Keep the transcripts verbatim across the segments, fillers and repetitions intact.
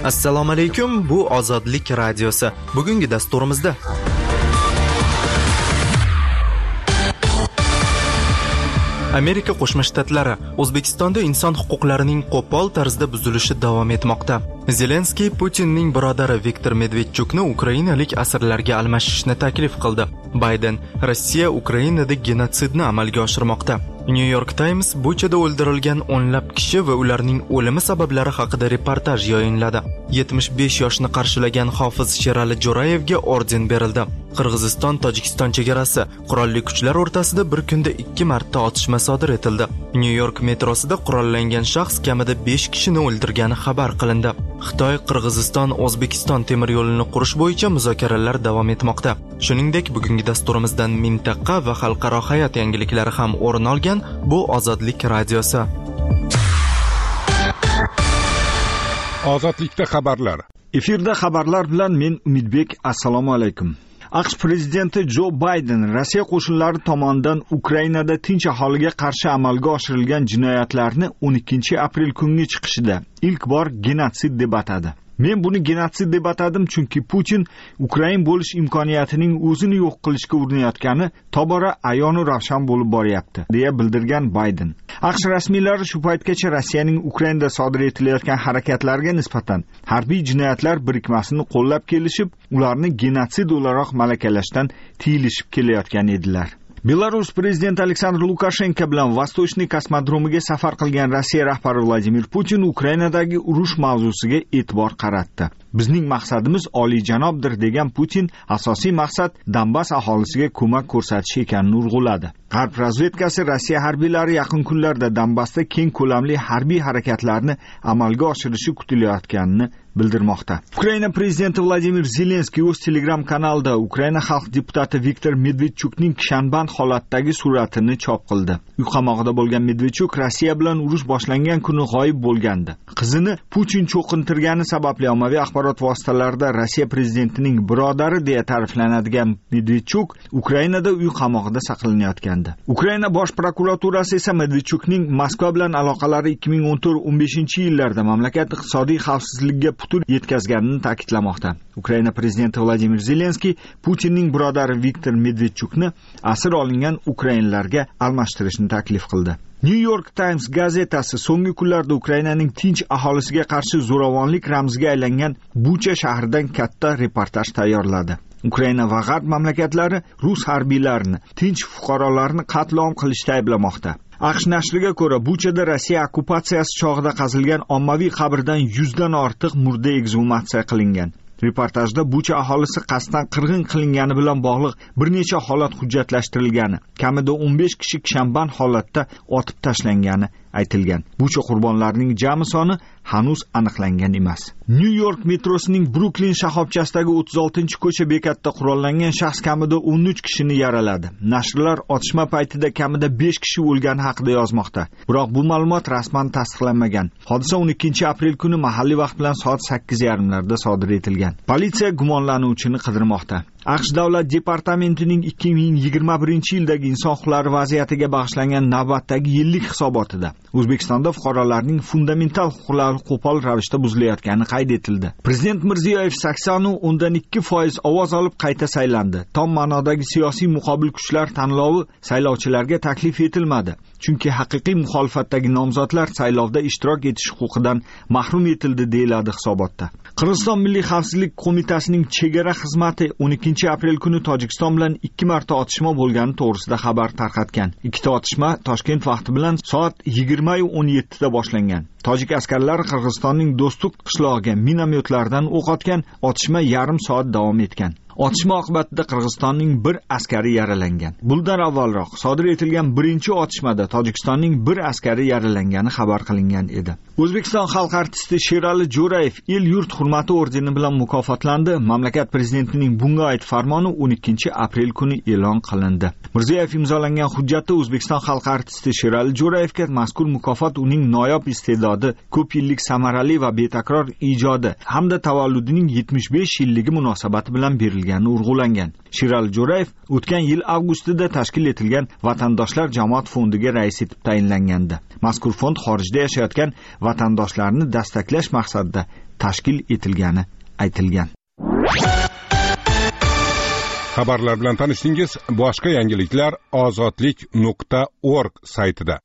Assalomu alaykum, bu Ozodlik radiosi. Bugungi dasturimizda Amerika Qo'shma Shtatlari O'zbekistonda inson huquqlarining qo'pol tarzda buzilishi davom etmoqda. Zelenskiy Putinning birodari Viktor Medvedchukni ukrainalik asirlarga almashishni taklif qildi. Bayden Rossiya Ukrainada genotsidni amalga oshirmoqda. New York Times Buchada o'ldirilgan o'nlab kishi va ularning o'limi sabablari haqida reportaj yayinladi. yetmish besh yoshni qarshilagan Hofiz Sherali Jo'rayevga orden berildi. Qirg'iziston-Tojikiston chegarasi qurolli kuchlar o'rtasida bir kunda ikki marta otishma sodir etildi. New York metrosida qurollangan shaxs kamida besh kishini o'ldirgani xabar qilindi. Xitoy Qirg'iziston O'zbekiston temir yo'lini qurish bo'yicha muzokaralar davom etmoqda. Shuningdek, bugungi dasturimizdan mintaqa va xalqaro hayot yangiliklari ham o'rin olgan bu Ozodlik radiosi. Ozodlikda xabarlar. Efirda xabarlar bilan men Umidbek. Assalomu alaykum. AQSh prezidenti Jo Bayden Rossiya qo'shinlari tomonidan Ukrainada tinch aholiga qarshi amalga oshirilgan jinoyatlarni o'n ikkinchi aprel kungi chiqishida ilk bor genotsid deb atadi. Men buni genotsid deb atadim chunki Putin Ukrain bo'lish imkoniyatining o'zini yo'q qilishga urinayotgani tobora ayonu ravshan bo'lib boryapti, deya bildirgan Bayden. AQSh rasmiylari shu paytgacha Rossiyaning Ukrainada sodir etilayotgan harakatlarga nisbatan harbiy jinoyatlar birikmasini qo'llab kelishib, ularni genotsid o'laroq malakalashdan tiyilishib kelayotgan edilar. Belarus prezidenti Aleksandr Lukashenko bilan Vostochniy kosmodromiga safar qilgan Rossiya rahbari Vladimir Putin Ukrainadagi urush mavzusiga e'tibor qaratdi. Bizning maqsadimiz oliyjanobdir degan Putin, asosiy maqsad Donbass aholisiga ko'mak ko'rsatish ekanini urg'uladi. G'arb razvedkasi Rossiya harbiylari yaqin kunlarda Donbassda keng ko'lamli harbiy harakatlarni amalga oshirishi kutilayotganini bildirmoqda. Ukraina prezidenti Vladimir Zelenskiy o'z Telegram kanalida Ukraina xalq deputati Viktor Medvedchukning kishanband holatdagi suratini chop qildi. Uy qamoqida bo'lgan Medvedchuk Rossiya bilan urush boshlangan kuni g'oyib bo'lgandi. Qizini Putin cho'qintirgani sababli ommaviy axborot vositalarida Rossiya prezidentining birodari deya ta'riflanadigan Medvedchuk Ukrainada uy qamoqida saqlanayotgandi. Ukraina bosh prokuraturasi esa Medvedchukning Moskva bilan aloqalari ikki ming o'n to'rt o'n beshinchi yillarda mamlakat iqtisodiy xavfsizligiga putur yetkazganini ta'kidlamoqda. Ukraina prezidenti Vladimir Zelenskiy Putinning birodari Viktor Medvedchukni asir olingan ukrainlarga almashtirishni taklif qildi. New York Times gazetasi so'nggi kunlarda Ukrainaning tinch aholisiga qarshi zo'ravonlik ramziga aylangan Bucha shahridan katta reportaj tayyorladi. Ukraina va G'arb mamlakatlari rus harbiylarini, tinch fuqarolarni qatlom qilishda ayblamoqda. AQSh nashriga ko'ra, Buchada Rossiya okkupatsiyasi chog'ida qazilgan ommaviy qabrdan yuzdan ortiq murda eksgumatsiya qilingan. Reportajda Bucha aholisi qasddan qirg'in qilingani bilan bog'liq bir necha holat hujjatlashtirilgani, kamida o'n besh kishi kishanband holatda otib tashlangani aytilgan. Bucha qurbonlarining jami soni hanuz aniqlangan emas. New York metrosining Brooklyn shoxobchasidagi o'ttiz oltinchi ko'cha bekatida qurollangan shaxs kamida o'n uch kishini yaraladi. Nashrlar otishma paytida kamida besh kishi o'lgani haqida yozmoqda. Biroq bu ma'lumot rasman tasdiqlanmagan. Hodisa o'n ikkinchi aprel kuni mahalliy vaqt bilan soat sakkiz yarim larda sodir etilgan. Politsiya gumonlanuvchini qidirmoqda. AQSh Davlat departamentining ikki ming yigirma birinchi yildagi inson huquqlari vaziyatiga bag'ishlangan navbatdagi yillik hisobotida O'zbekistonda fuqarolarning fundamental huquqlari qo'pol ravishda buzilayotgani qayd etildi. Prezident Mirziyoyev sakson o'ndan ikki foiz ovoz olib qayta saylandi. Tom ma'nodagi siyosiy muqobil kuchlar tanlovi saylovchilarga taklif etilmadi. Chunki haqiqiy muxolifatdagi nomzodlar saylovda ishtirok etish huquqidan mahrum etildi, deyiladi hisobotda. Qirg'iziston Milliy xavfsizlik qo'mitasining chegara xizmati o'n ikkinchi aprel kuni Tojikiston bilan ikki marta otishma bo'lgani to'g'risida xabar tarqatgan. Ikkita otishma Toshkent vaqti bilan soat yigirma o'n yetti da boshlangan. Tojik askarlari Qirg'izistonning Do'stlik qishlog'iga minomyotlardan o'q otgan, otishma yarim soat davom etgan. Otishma oqibatida Qirg'izistonning bir askari yaralangan. Bundan avvalroq sodir etilgan birinchi otishmada Tojikistonning bir askari yaralangani xabar qilingan edi. O'zbekiston xalq artisti Sherali Jo'rayev el yurt hurmati ordeni bilan mukofotlandi. Mamlakat prezidentining bunga oid farmoni o'n ikkinchi aprel kuni e'lon qilindi. Mirziyoyev imzolangan hujjatda O'zbekiston xalq artisti Sherali Jo'rayevga mazkur mukofot uning noyob iste'dodi, ko'p yillik samarali va betakror ijodi hamda tavalludining yetmish besh yilligi munosabati bilan berilgani urg'ulangan. Sherali Jo'rayev o'tgan yil avgustida tashkil etilgan Vatandoshlar jamoat fondiga rais etib tayinlangandi. Mazkur fond xorijda yashayotgan vatandoshlarni dastaklash maqsadida tashkil etilgani aytilgan. Xabarlar bilan tanishdingiz. Boshqa yangiliklar ozodlik nuqta org saytida.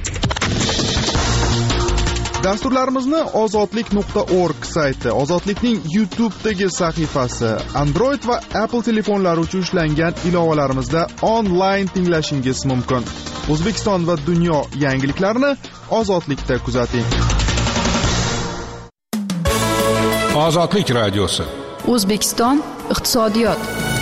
Dasturlarimizni ozodlik nuqta org sayti, Ozodlikning YouTube'dagi sahifasi, Android va Apple telefonlari uchun ishlangan ilovalarimizda onlayn tinglashingiz mumkin. O'zbekiston va dunyo yangiliklarini Ozodlikda kuzating. Ozodlik radiosi. O'zbekiston iqtisodiyot.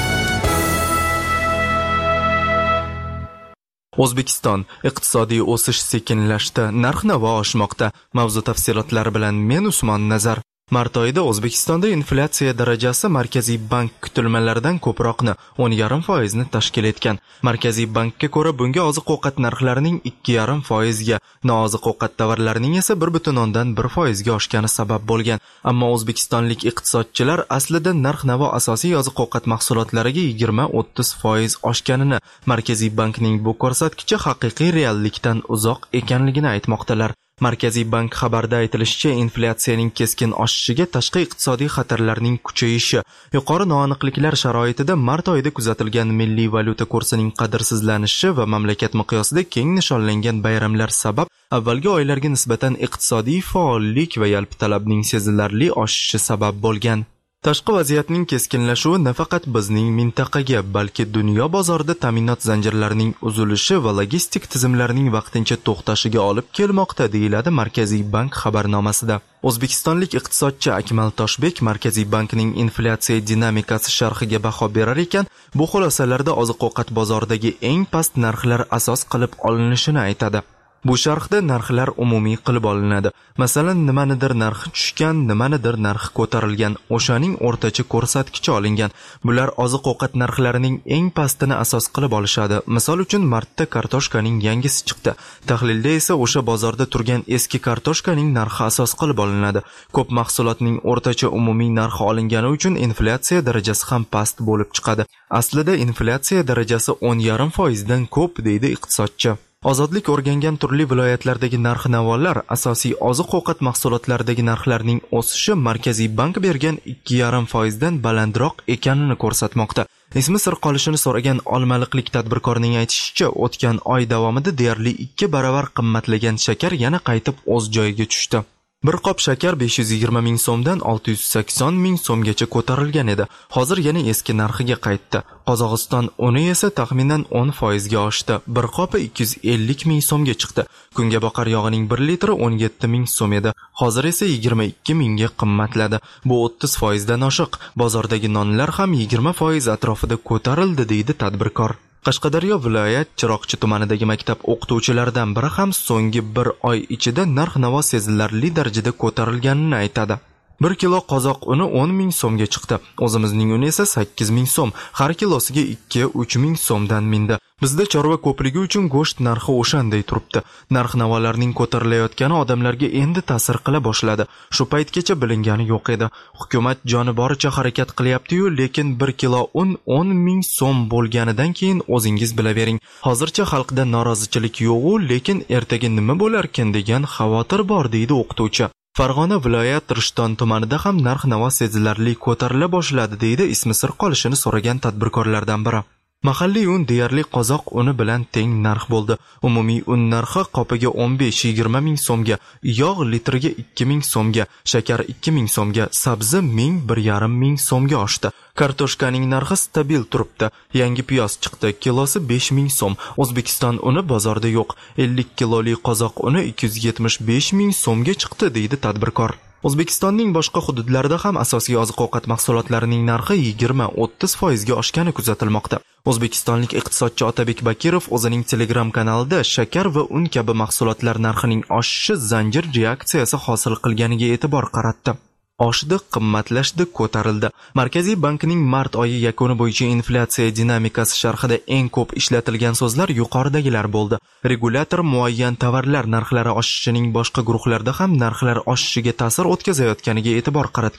O'zbekiston iqtisodiy o'sish sekinlashdi, narx-navo oshmoqda. Mavzu tafsilotlari bilan men Usmon Nazar. Mart oyida O'zbekistonda inflyatsiya darajasi Markaziy bank kutilmalaridan ko'proqni o'n yarim foizni tashkil etgan. Markaziy bankka ko'ra bunga oziq-ovqat narxlarining ikki yarim foizga, nooziq-ovqat tovarlarining esa bir butun o'ndan bir foizga oshgani sabab bo'lgan. Ammo o'zbekistonlik iqtisodchilar aslida narx-navo asosiy oziq-ovqat mahsulotlariga yigirma o'ttiz foiz oshganini, Markaziy bankning bu ko'rsatkichi haqiqiy reallikdan uzoq ekanligini aytmoqdalar. Markaziy bank xabarda aytilishicha, inflyatsiyaning keskin oshishiga tashqi iqtisodiy xatarlarning kuchayishi, yuqori noaniqliklar sharoitida mart oyida kuzatilgan milliy valyuta kursining qadrsizlanishi va mamlakat miqyosida keng nishonlangan bayramlar sabab avvalgi oylarga nisbatan iqtisodiy faollik va yalpi talabning sezilarli oshishi sabab bo'lgan. Tashqi vaziyatning keskinlashuvi nafaqat bizning mintaqaga, balki dunyo bozorida ta'minot zanjirlarining uzilishi va logistik tizimlarning vaqtincha to'xtashiga olib kelmoqda, deyiladi Markaziy bank xabarnomasida. O'zbekistonlik iqtisodchi Akmal Toshbek Markaziy bankning inflyatsiya dinamikasi sharhiga baho berar ekan, bu xulosalarda oziq-ovqat bozoridagi eng past narxlar asos qilib olinishini aytadi. Bu sharhda narxlar umumiy qilib olinadi. Masalan, nimanidir narxi tushgan, nimanidir narxi ko'tarilgan, o'shaning o'rtacha ko'rsatkichi olingan. Bular oziq-ovqat narxlarining eng pastini asos qilib olishadi. Misol uchun, martda kartoshkaning yangisi chiqdi. Tahlilda esa o'sha bozorda turgan eski kartoshkaning narxi asos qilib olinadi. Ko'p mahsulotning o'rtacha umumiy narxi olingani uchun inflyatsiya darajasi ham past bo'lib chiqadi. Aslida inflyatsiya darajasi o'n yarim foizdan ko'p, deydi iqtisodchi. Ozodlik o'rgangan turli viloyatlardagi narx-navolar, asosiy oziq-ovqat mahsulotlaridagi narxlarning o'sishi Markaziy bank bergan ikki yarim foizdan balandroq ekanini ko'rsatmoqda. Ismi sir qolishini so'ragan olmaliqlik tadbirkorning aytishicha, o'tgan oy davomida deyarli ikki baravar qimmatlagan shakar yana qaytib o'z joyiga tushdi. Bir qop shakar besh yuz yigirma ming so'mdan olti yuz sakson ming so'mgacha ko'tarilgan edi. Hozir yana eski narxiga qaytdi. Qozog'iston uni esa taxminan o'n foizga oshdi. Bir qopi ikki yuz ellik ming so'mga chiqdi. Kunga boqar yog'ining bir litri o'n yetti ming so'm edi. Hozir esa yigirma ikki mingga qimmatladi. Bu o'ttiz foizdan oshiq. Bozordagi nonlar ham yigirma foiz atrofida ko'tarildi, deydi tadbirkor. Qashqadaryo viloyat Chiroqchi tumanidagi maktab o'qituvchilaridan biri ham so'nggi bir oy ichida narx-navo sezilarli darajada ko'tarilganini aytadi. Bir kilo qozoq uni o'n ming so'mga chiqdi. O'zimizning uni esa sakkiz ming so'm. Har kilosiga ikki uch ming so'mdan mindi. Bizda chorva ko'pligi uchun go'sht narxi o'shanday turibdi. Narx-navolarning ko'tarilayotgani odamlarga endi ta'sir qila boshladi. Shu paytgacha bilingani yo'q edi. Hukumat joni boricha harakat qilyapti-yu, lekin bir kilo un o'n ming so'm bo'lganidan keyin o'zingiz bilavering. Hozircha xalqda norozichilik yo'q-u, lekin ertaga nima bo'larkin degan xavotir bor, deydi o'qituvchi. Farg'ona viloyat Rishton tumanida ham narx-navo sezilarli ko'tarila boshladi, deydi ismi sir qolishini so'ragan tadbirkorlardan biri. Mahalliy un deyarli qozoq uni bilan teng narx bo'ldi. Umumiy un narxi qopiga o'n besh yigirma ming so'mga, yog' litriga ikki ming so'mga, shakar ikki ming so'mga, sabzi ming bir yarim ming so'mga oshdi. Kartoshkaning narxi stabil turibdi. Yangi piyoz chiqdi, kilosi besh ming so'm. O'zbekiston uni bozorda yo'q. ellik kiloli qozoq uni ikki yuz yetmish besh ming so'mga chiqdi, deydi tadbirkor. O'zbekistonning boshqa hududlarida ham asosiy oziq-ovqat mahsulotlarining narxi yigirma o'ttiz foizga oshgani kuzatilmoqda. O'zbekistonlik iqtisodchi Otabek Bakirov o'zining Telegram kanalida shakar va un kabi mahsulotlar narxining oshishi zanjir reaksiyasi hosil qilganiga e'tibor qaratdi. Oshdi, qimmatlashdi, ko'tarildi. Markaziy bankning mart oyi yakuni bo'yicha inflyatsiya dinamikasi sharhida eng ko'p ishlatilgan so'zlar yuqoridagilar bo'ldi. Regulyator muayyan tovarlar narxlari oshishining boshqa guruhlarda ham narxlar oshishiga ta'sir o'tkazayotganiga e'tibor qaratgan.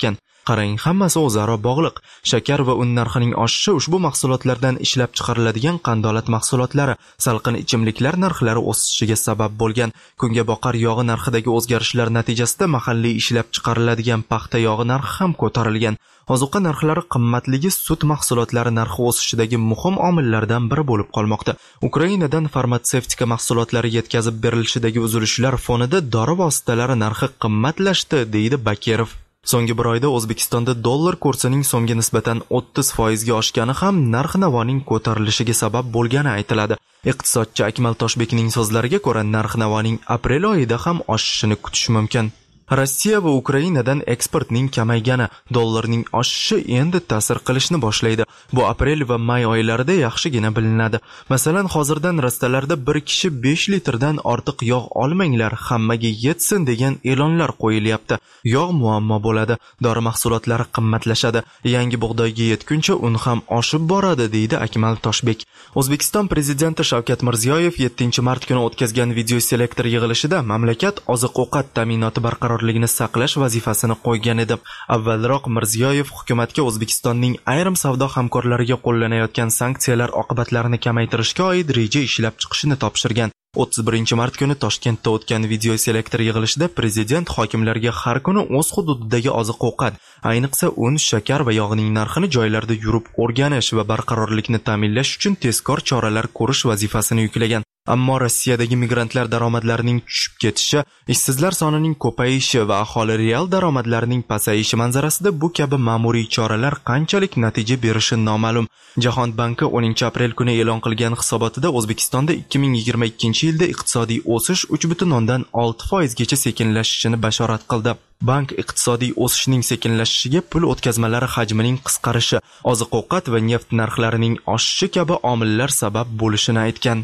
Qarang, hammasi o'zaro bog'liq. Shakar va un narxining oshishi ushbu mahsulotlardan ishlab chiqariladigan qandolat mahsulotlari, salqin ichimliklar narxlari o'sishiga sabab bo'lgan. Kunga boqar yog'i narxidagi o'zgarishlar natijasida mahalliy ishlab chiqariladigan paxta yog'i narxi ham ko'tarilgan. Ozuqa narxlari qimmatligi sut mahsulotlari narxi o'sishidagi muhim omillardan biri bo'lib qolmoqda. Ukrainadan farmatsevtika mahsulotlari yetkazib berilishidagi uzilishlar fonida dori vositalari narxi qimmatlashdi, deydi Bakirov. So'nggi bir oyda O'zbekistonda dollar kursining so'mga nisbatan o'ttiz foizga oshgani ham narx-navoning ko'tarilishiga sabab bo'lgani aytiladi. Iqtisodchi Akmal Toshbekning so'zlariga ko'ra, narx-navoning aprel oyida ham oshishini kutish mumkin. Rossiya va Ukrainadan eksportning kamaygani, dollarning oshishi endi ta'sir qilishni boshlaydi. Bu aprel va may oylarida yaxshigina bilinadi. Masalan, hozirdan rastalarda bir kishi besh litrdan ortiq yog' olmanglar, hammaga yetsin degan e'lonlar qo'yilyapti. Yog' muammo bo'ladi, dori mahsulotlari qimmatlashadi. Yangi bug'doyga yetguncha un ham oshib boradi, deydi Akmal Toshbek. O'zbekiston prezidenti Shavkat Mirziyoyev yettinchi mart kuni o'tkazgan video selektor yig'ilishida mamlakat oziq-ovqat ta'minoti barqaror ligini saqlash vazifasini qo'ygan edi. Avvalroq Mirziyoyev hukumatga O'zbekistonning ayrim savdo hamkorlariga qo'llanayotgan sanksiyalar oqibatlarini kamaytirishga oid reja ishlab chiqishini topshirgan. o'ttiz birinchi mart kuni Toshkentda o'tgan video selektor yig'ilishida prezident hokimlarga har kuni o'z hududidagi oziq-ovqat, ayniqsa un, shakar va yog'ning narxini joylarda yurib o'rganish va barqarorlikni ta'minlash uchun tezkor choralar ko'rish vazifasini yuklagan. Ammo Rossiyadagi migrantlar daromadlarining tushib ketishi, ishsizlar sonining ko'payishi va aholi real daromadlarining pasayishi manzarasida bu kabi ma'muriy choralar qanchalik natija berishi noma'lum. Jahon banki o'ninchi aprel kuni e'lon qilgan hisobotida O'zbekistonda ikki ming yigirma ikkinchi yilda iqtisodiy o'sish uch butun o'ndan olti foizgacha sekinlashishini bashorat qildi. Bank iqtisodiy o'sishning sekinlashishiga pul o'tkazmalari hajmining qisqarishi, oziq-ovqat va neft narxlarining oshishi kabi omillar sabab bo'lishini aytgan.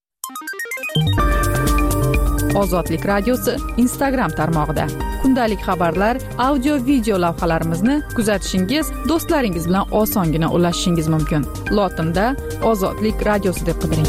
Ozodlik radiosi Instagram tarmog'ida kundalik xabarlar, audio video lavhalarimizni kuzatishingiz, do'stlaringiz bilan osongina ulashishingiz mumkin. Lotinda Ozodlik radiosi deb qidiring.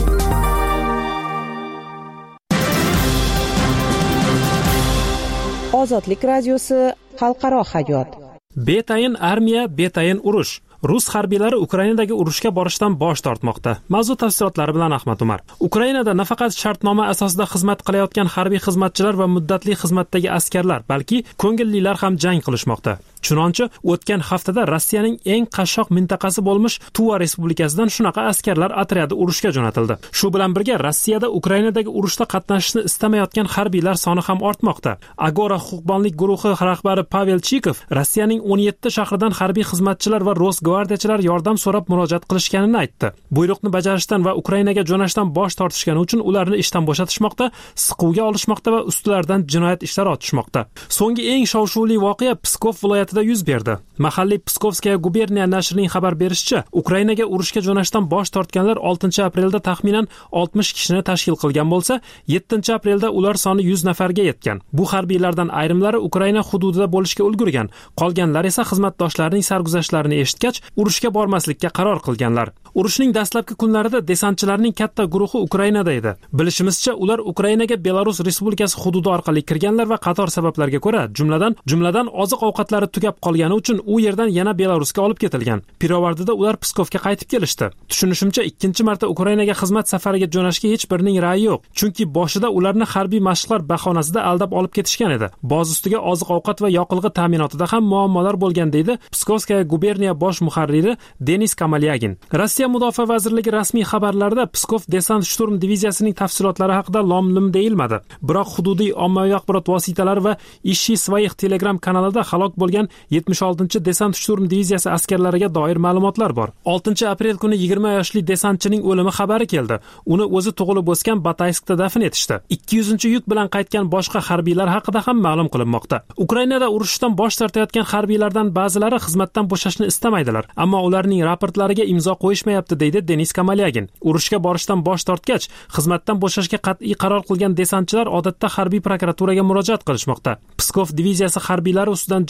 Ozodlik radiosi xalqaro hayot. Betayin armiya, betayin urush. Rus harbiylari Ukrainadagi urushga borishdan bosh tortmoqda. Mavzu tafsilotlari bilan Ahmad Umar. Ukrainada nafaqat shartnoma asosida xizmat qilayotgan harbiy xizmatchilar va muddatli xizmatdagi askarlar, balki ko'ngillilar ham jang qilishmoqda. Chunonchi o'tgan haftada Rossiyaning eng qashshoq mintaqasi bo'lmish Tuva respublikasidan shunaqa askarlar otryadi urushga jo'natildi. Shu bilan birga Rossiyada Ukrainadagi urushda qatnashishni istamayotgan harbiylar soni ham ortmoqda. Agora huquqbonlik guruhi rahbari Pavel Chikov Rossiyaning o'n yetti shahridan harbiy xizmatchilar va Rosgvardiyachilar yordam so'rab murojaat qilishganini aytdi. Buyruqni bajarishdan va Ukrainaga jo'nashdan bosh tortishgani uchun ularni ishdan bo'shatishmoqda, siquvga olishmoqda va ustilaridan jinoyat ishlari ochishmoqda. So'nggi eng shov-shuvli voqea Pskov viloyatida yuz berdi. Mahalliy Pskovskaya guberniya nashrining xabar berishicha, Ukrainaga urushga jo'nashdan bosh tortganlar oltinchi aprelda taxminan oltmish kishini tashkil qilgan bo'lsa, yettinchi aprelda ular soni yuz nafarga yetgan. Bu harbiylardan ayrimlari Ukraina hududida bo'lishga ulgurgan, qolganlar esa xizmatdoshlarining sarguzashtlarini eshitgach, urushga bormaslikka qaror qilganlar. Urushning dastlabki kunlarida desantchilarning katta guruhi Ukrainada edi. Bilishimizcha, ular Ukrainaga Belarus Respublikasi hududi orqali kirganlar va qator sabablarga ko'ra, jumladan jumladan oziq-ovqatlari tugab qolgani uchun u yerdan yana Belarusga olib ketilgan. Pirovardida ular Pskovga qaytib kelishdi. Tushunishimcha, ikkinchi marta Ukrainaga xizmat safariga jo'nashga hech birining ra'yi yo'q, chunki boshida ularni harbiy mashqlar bahonasida aldab olib ketishgan edi. Boz ustiga oziq-ovqat va yoqilg'i ta'minotida ham muammolar bo'lgan, deydi Pskovskaya guberniya bosh muharriri Denis Kamalyagin. Rossiya mudofaa vazirligi rasmiy xabarlarida Pskov desant shturm diviziyasining tafsilotlari haqida lom-lim deyilmadi. Biroq hududiy ommaviy axborot vositalari va Ishi Svayix Telegram kanalida halok bo'lgan yetmish oltinchi desant shturm diviziyasi askarlariga doir ma'lumotlar bor. oltinchi aprel kuni yigirma yoshli desantchining o'limi xabari keldi. Uni o'zi tug'ilib o'sgan Batayskda dafn etishdi. ikki yuzinchi yuk bilan qaytgan boshqa harbiylar haqida ham ma'lum qilinmoqda. Ukrainada urushdan bosh tortayotgan harbiylardan ba'zilari xizmatdan bo'shashni istamaydilar, ammo ularning raportlariga imzo qo'yishmayapti, deydi Denis Kamalyagin. Urushga borishdan bosh tortgach, xizmatdan bo'shashga qat'iy qaror qilgan desantchilar odatda harbiy prokuraturaga murojaat qilishmoqda. Pskov diviziyasi harbiylari ustidan jinoyat ishlari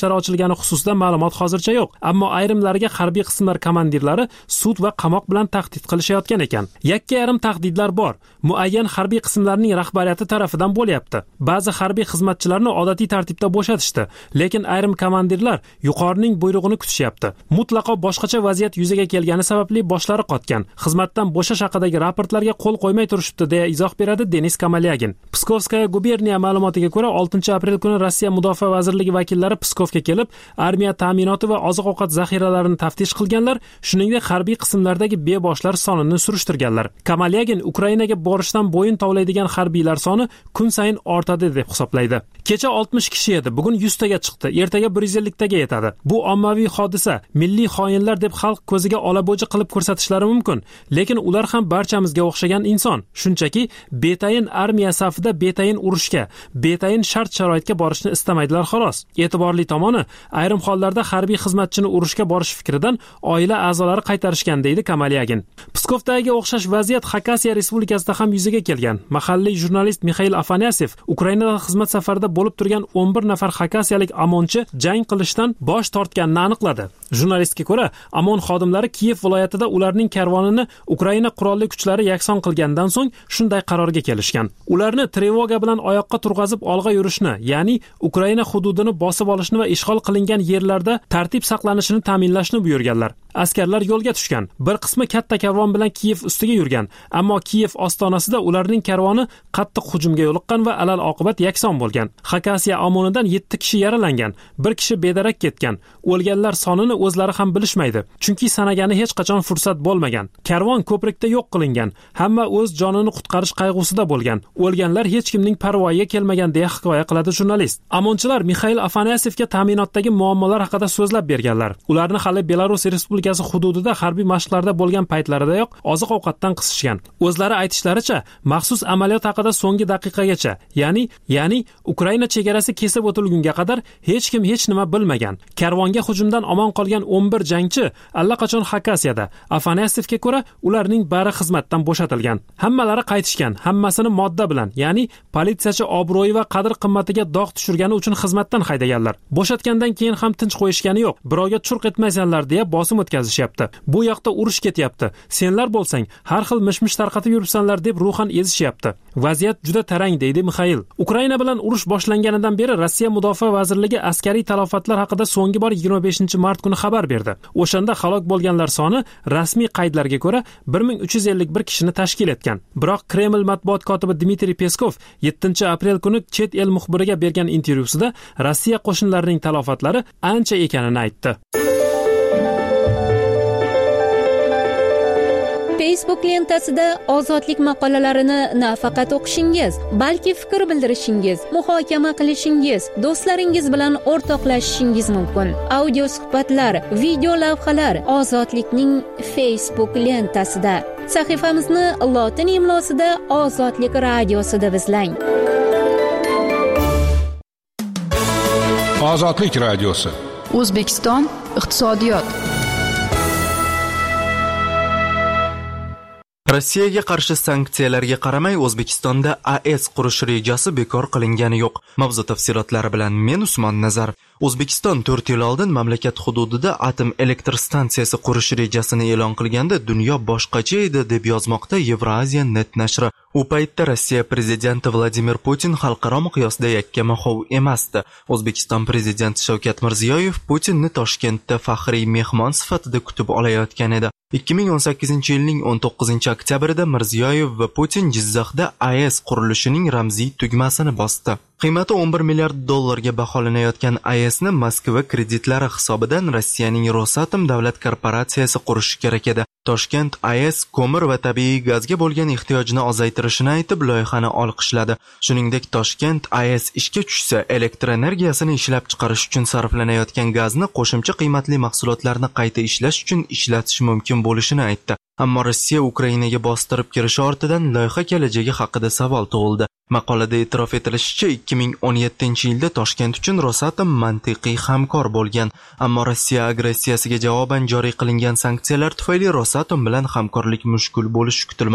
ishlari ochilgani xususida ma'lumot hozircha yo'q, ammo ayrimlariga harbiy qismlar komandirlari sud va qamoq bilan tahdid qilishayotgan ekan. Yakka yarim tahdidlar bor. Muayyan harbiy qismlarning rahbariyati tarafidan bo'lyapti. Ba'zi harbiy xizmatchilarni odatiy tartibda bo'shatishdi, lekin ayrim komandirlar yuqorining buyrug'ini kutishyapti. Mutlaqo boshqacha vaziyat yuzaga kelgani sababli boshlari qotgan. Xizmatdan bo'shash haqidagi raportlarga qo'l qo'ymay turishibdi, deya izoh beradi Denis Kamalyagin. Pskovskaya guberniya ma'lumotiga ko'ra, oltinchi aprel kuni Rossiya Mudofaa vazirligi vakillari Pskovga kelib, armiya ta'minoti va oziq-ovqat zaxiralarini taftish qilganlar, shuningdek harbiy qismlardagi beboshlar sonini surishtirganlar. Kamalyagin Ukrainaga borishdan bo'yin tovlaydigan harbiylar soni kun sayin ortadi deb hisoblaydi. Kecha oltmish kishi edi, bugun yuz taga chiqdi, ertaga bir yuz ellik taga yetadi. Bu ommaviy hodisa, milliy xoinlar deb xalq ko'ziga olabo'ji qilib ko'rsatishlari mumkin, lekin ular ham barchamizga o'xshagan inson. Shunchaki betayin armiya safida betayin urushga, betayin shart-sharoitga borishni istamaydilar xolos. E'tiborli tomoni, ayrim hollarda harbiy xizmatchini urushga borish fikridan oila a'zolari qaytarishgan, deydi Kamalyagin. Pskovdagi o'xshash vaziyat Xakasiya respublikasida ham yuzaga kelgan. Mahalliy jurnalist Mikhail Afanasyev Ukrainada xizmat safarida bo'lib turgan o'n bir nafar xakasiyalik amonchi jang qilishdan bosh tortganini aniqladi. Jurnalistga ko'ra, Amon xodimlari Kiyev viloyatida ularning karvonini Ukraina qurolli kuchlari yakson qilgandan so'ng shunday qarorga kelishgan. Ularni trevoga bilan oyoqqa turg'azib olg'a yurishni, ya'ni Ukraina hududini bosib olishni va ishg'ol qilingan yerlarda tartib saqlanishini ta'minlashni buyurganlar. Askarlar yo'lga tushgan. Bir qismi katta karvon bilan Kiyev ustiga yurgan, ammo Kiyev ostonasida ularning karvoni qattiq hujumga yo'liqqan va alal oqibat yakson bo'lgan. Xakasiya Amonidan yetti kishi yaralangan, bir kishi bedarak ketgan. O'lganlar sonini o'zlari ham bilishmaydi, chunki sanagani hech qachon fursat bo'lmagan. Karvon ko'prikda yo'q qilingan, hamma o'z jonini qutqarish qayg'usida bo'lgan. O'lganlar hech kimning parvoyiga kelmagan, deya hikoya qiladi jurnalist. Amonchilar Mikhail Afanasyevga ta'minotdagi muammolar haqida so'zlab berganlar. Ularni hali Belarus respublikasi hududida harbiy mashqlarda bo'lgan paytlaridayoq oziq-ovqatdan qisishgan. O'zlari aytishlaricha, maxsus amaliyot haqida so'nggi daqiqagacha, ya'ni ya'ni Ukraina chegarasi kesib o'tilgunga qadar hech kim hech nima bilmagan. Karvonga hujumdan omon qolgan o'n bir jangchi allaqachon Xakasiyada. Afanasyevga ko'ra, ularning bari xizmatdan bo'shatilgan. Hammalari qaytishgan, hammasini modda bilan, ya'ni politsiyachi obro'yi va qadr-qimmatiga dog' tushirgani uchun xizmatdan haydaganlar. Bo'shatgandan keyin ham tinch qo'yishgani yo'q. Birovga churq etmaysanlar, deya bosim o'tkazishyapti. Bu yoqda urush ketyapti. Senlar bo'lsang, har xil mishmish tarqatib yuribsanlar, deb ruhan ezishyapti. Vaziyat juda tarang, deydi Mikhail. Ukraina bilan urush boshlanganidan beri Rossiya Mudofaa vazirligi askariy talofatlar haqida so'nggi bor yigirma beshinchi mart kuni xabar berdi. O'shanda halok bo'lganlar soni rasmiy qaydlarga ko'ra bir ming uch yuz ellik bir kishini tashkil etgan. Biroq Kreml matbuot kotibi Dmitriy Peskov yettinchi aprel kuni chet el muxbiriga bergan intervyusida Rossiya qo'shinlarining talofatlari ancha ekanini aytdi. Facebook lentasida ozodlik maqolalarini nafaqat o'qishingiz, balki fikr bildirishingiz, muhokama qilishingiz, do'stlaringiz bilan o'rtoqlashishingiz mumkin. Audio suhbatlar, video lavhalar Ozodlikning Facebook lentasida. Sahifamizni lotin imlosida Ozodlik radiosida izlang. Ozodlik radiosi. O'zbekiston iqtisodiyot. Rossiyaga qarshi sanksiyalarga qaramay O'zbekistonda A E S qurish rejasi bekor qilingani yo'q. Mavzu tafsilotlari bilan men Usmon Nazar. O'zbekiston to'rt yil oldin mamlakat hududida atom elektr stansiyasi qurish rejasini e'lon qilganda dunyo boshqacha edi, deb yozmoqda Eurasia net nashri. U paytda Rossiya prezidenti Vladimir Putin xalqaro miqyosda yakka-mahov emasdi. O'zbekiston prezidenti Shavkat Mirziyoyev Putinni Toshkentda faxriy mehmon sifatida kutib olayotgan edi. ikki ming o'n sakkizinchi yilning o'n to'qqizinchi oktyabrida Mirziyoyev va Putin Jizzaxda A E S qurilishining ramziy tugmasini bosdi. Qiymati o'n bir milliard dollarga baholanayotgan A E S'ni Moskva kreditlari hisobidan Rossiyaning Rosatom davlat korporatsiyasi qurishi kerak edi. Toshkent A E S ko'mir va tabiiy gazga bo'lgan ehtiyojni ozaytirishini aytib loyihani olqishladi. Shuningdek, Toshkent A E S ishga tushsa, elektr energiyasini ishlab chiqarish uchun sarflanayotgan gazni qo'shimcha qiymatli mahsulotlarni qayta ishlash uchun ishlatish mumkin bo'lishini aytdi. Ammo Rossiya Ukrainaga bostirib kirishi ortidan loyiha kelajagi haqida savol tug'ildi. Maqolada e'tirof etilishicha, ikki ming o'n yettinchi yilda Toshkent uchun Rosatom mantiqiy hamkor bo'lgan, ammo Rossiya agressiyasiga javoban joriy qilingan sanksiyalar tufayli Rosatom bilan hamkorlik mushkul bo'lishi kutilmoqda.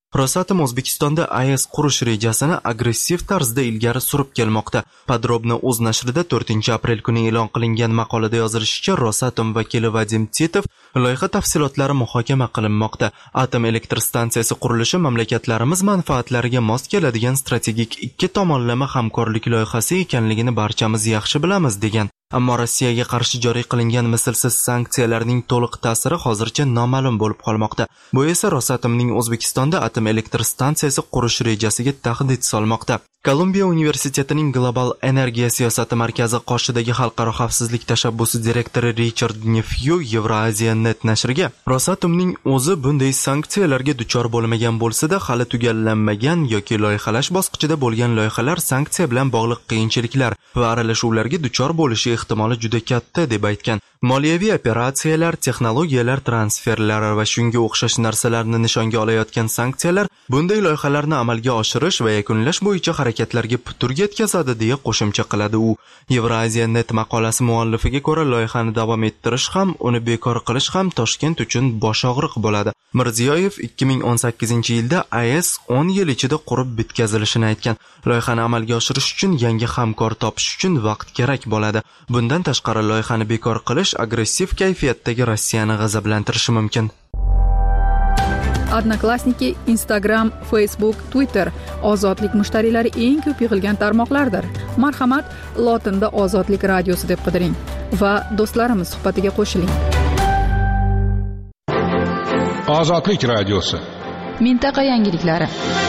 Rosatom O'zbekistonda A E S qurish rejasini agressiv tarzda ilgari surib kelmoqda. Podrobno o'z nashrida to'rtinchi aprel kuni e'lon qilingan maqolada yozilishicha, Rosatom vakili Vadim Titov loyiha tafsilotlari muhokama qilinmoqda. Atom elektr stansiyasi qurilishi mamlakatlarimiz manfaatlariga mos keladigan strategik ikki tomonlama hamkorlik loyihasi ekanligini barchamiz yaxshi bilamiz degan. Ammo Rossiyaga qarshi joriy qilingan mislsiz sanksiyalarning to'liq ta'siri hozircha noma'lum bo'lib qolmoqda. Bu esa Rosatomning O'zbekistonda atom elektr stansiyasi qurish rejasiga tahdid solmoqda. Kolumbiya universitetining Global energiya siyosati markazi qoshidagi xalqaro xavfsizlik tashabbusi direktori Richard Nefyu Eurasia net nashriga Rosatomning o'zi bunday sanksiyalarga duchor bo'lmagan bo'lsa-da, hali tugallanmagan yoki loyihalash bosqichida bo'lgan loyihalar sanksiya bilan bog'liq qiyinchiliklar va aralashuvlarga duchor bo'lishi ehtimoli juda katta deb aytgan. Moliyaviy operatsiyalar, texnologiyalar transferlari va shunga o'xshash narsalarni nishonga olayotgan sanksiyalar bunday loyihalarni amalga oshirish va yakunlash bo'yicha harakatlarga putur yetkazadi deya qo'shimcha qiladi u. Eurasia net maqolasi muallifiga ko'ra, loyihani davom ettirish ham, uni bekor qilish ham Toshkent uchun bosh og'riq bo'ladi. Mirziyoyev ikki ming o'n sakkizinchi yilda A E S o'n yil ichida qurib bitkazilishini aytgan. Loyihani amalga oshirish uchun yangi hamkor topish uchun vaqt kerak bo'ladi. Bundan tashqari loyihani bekor qilish agressiv kayfiyatdagi Rossiyani g'azablantirishi mumkin. Odnoklassniki, Instagram, Facebook, Twitter ozodlik mushtariylari eng ko'p yig'ilgan tarmoqlardir. Marhamat, lotinda Ozodlik radiosi deb qidiring va do'stlarimiz suhbatiga qo'shiling. Ozodlik radiosi. Mintaqa yangiliklari.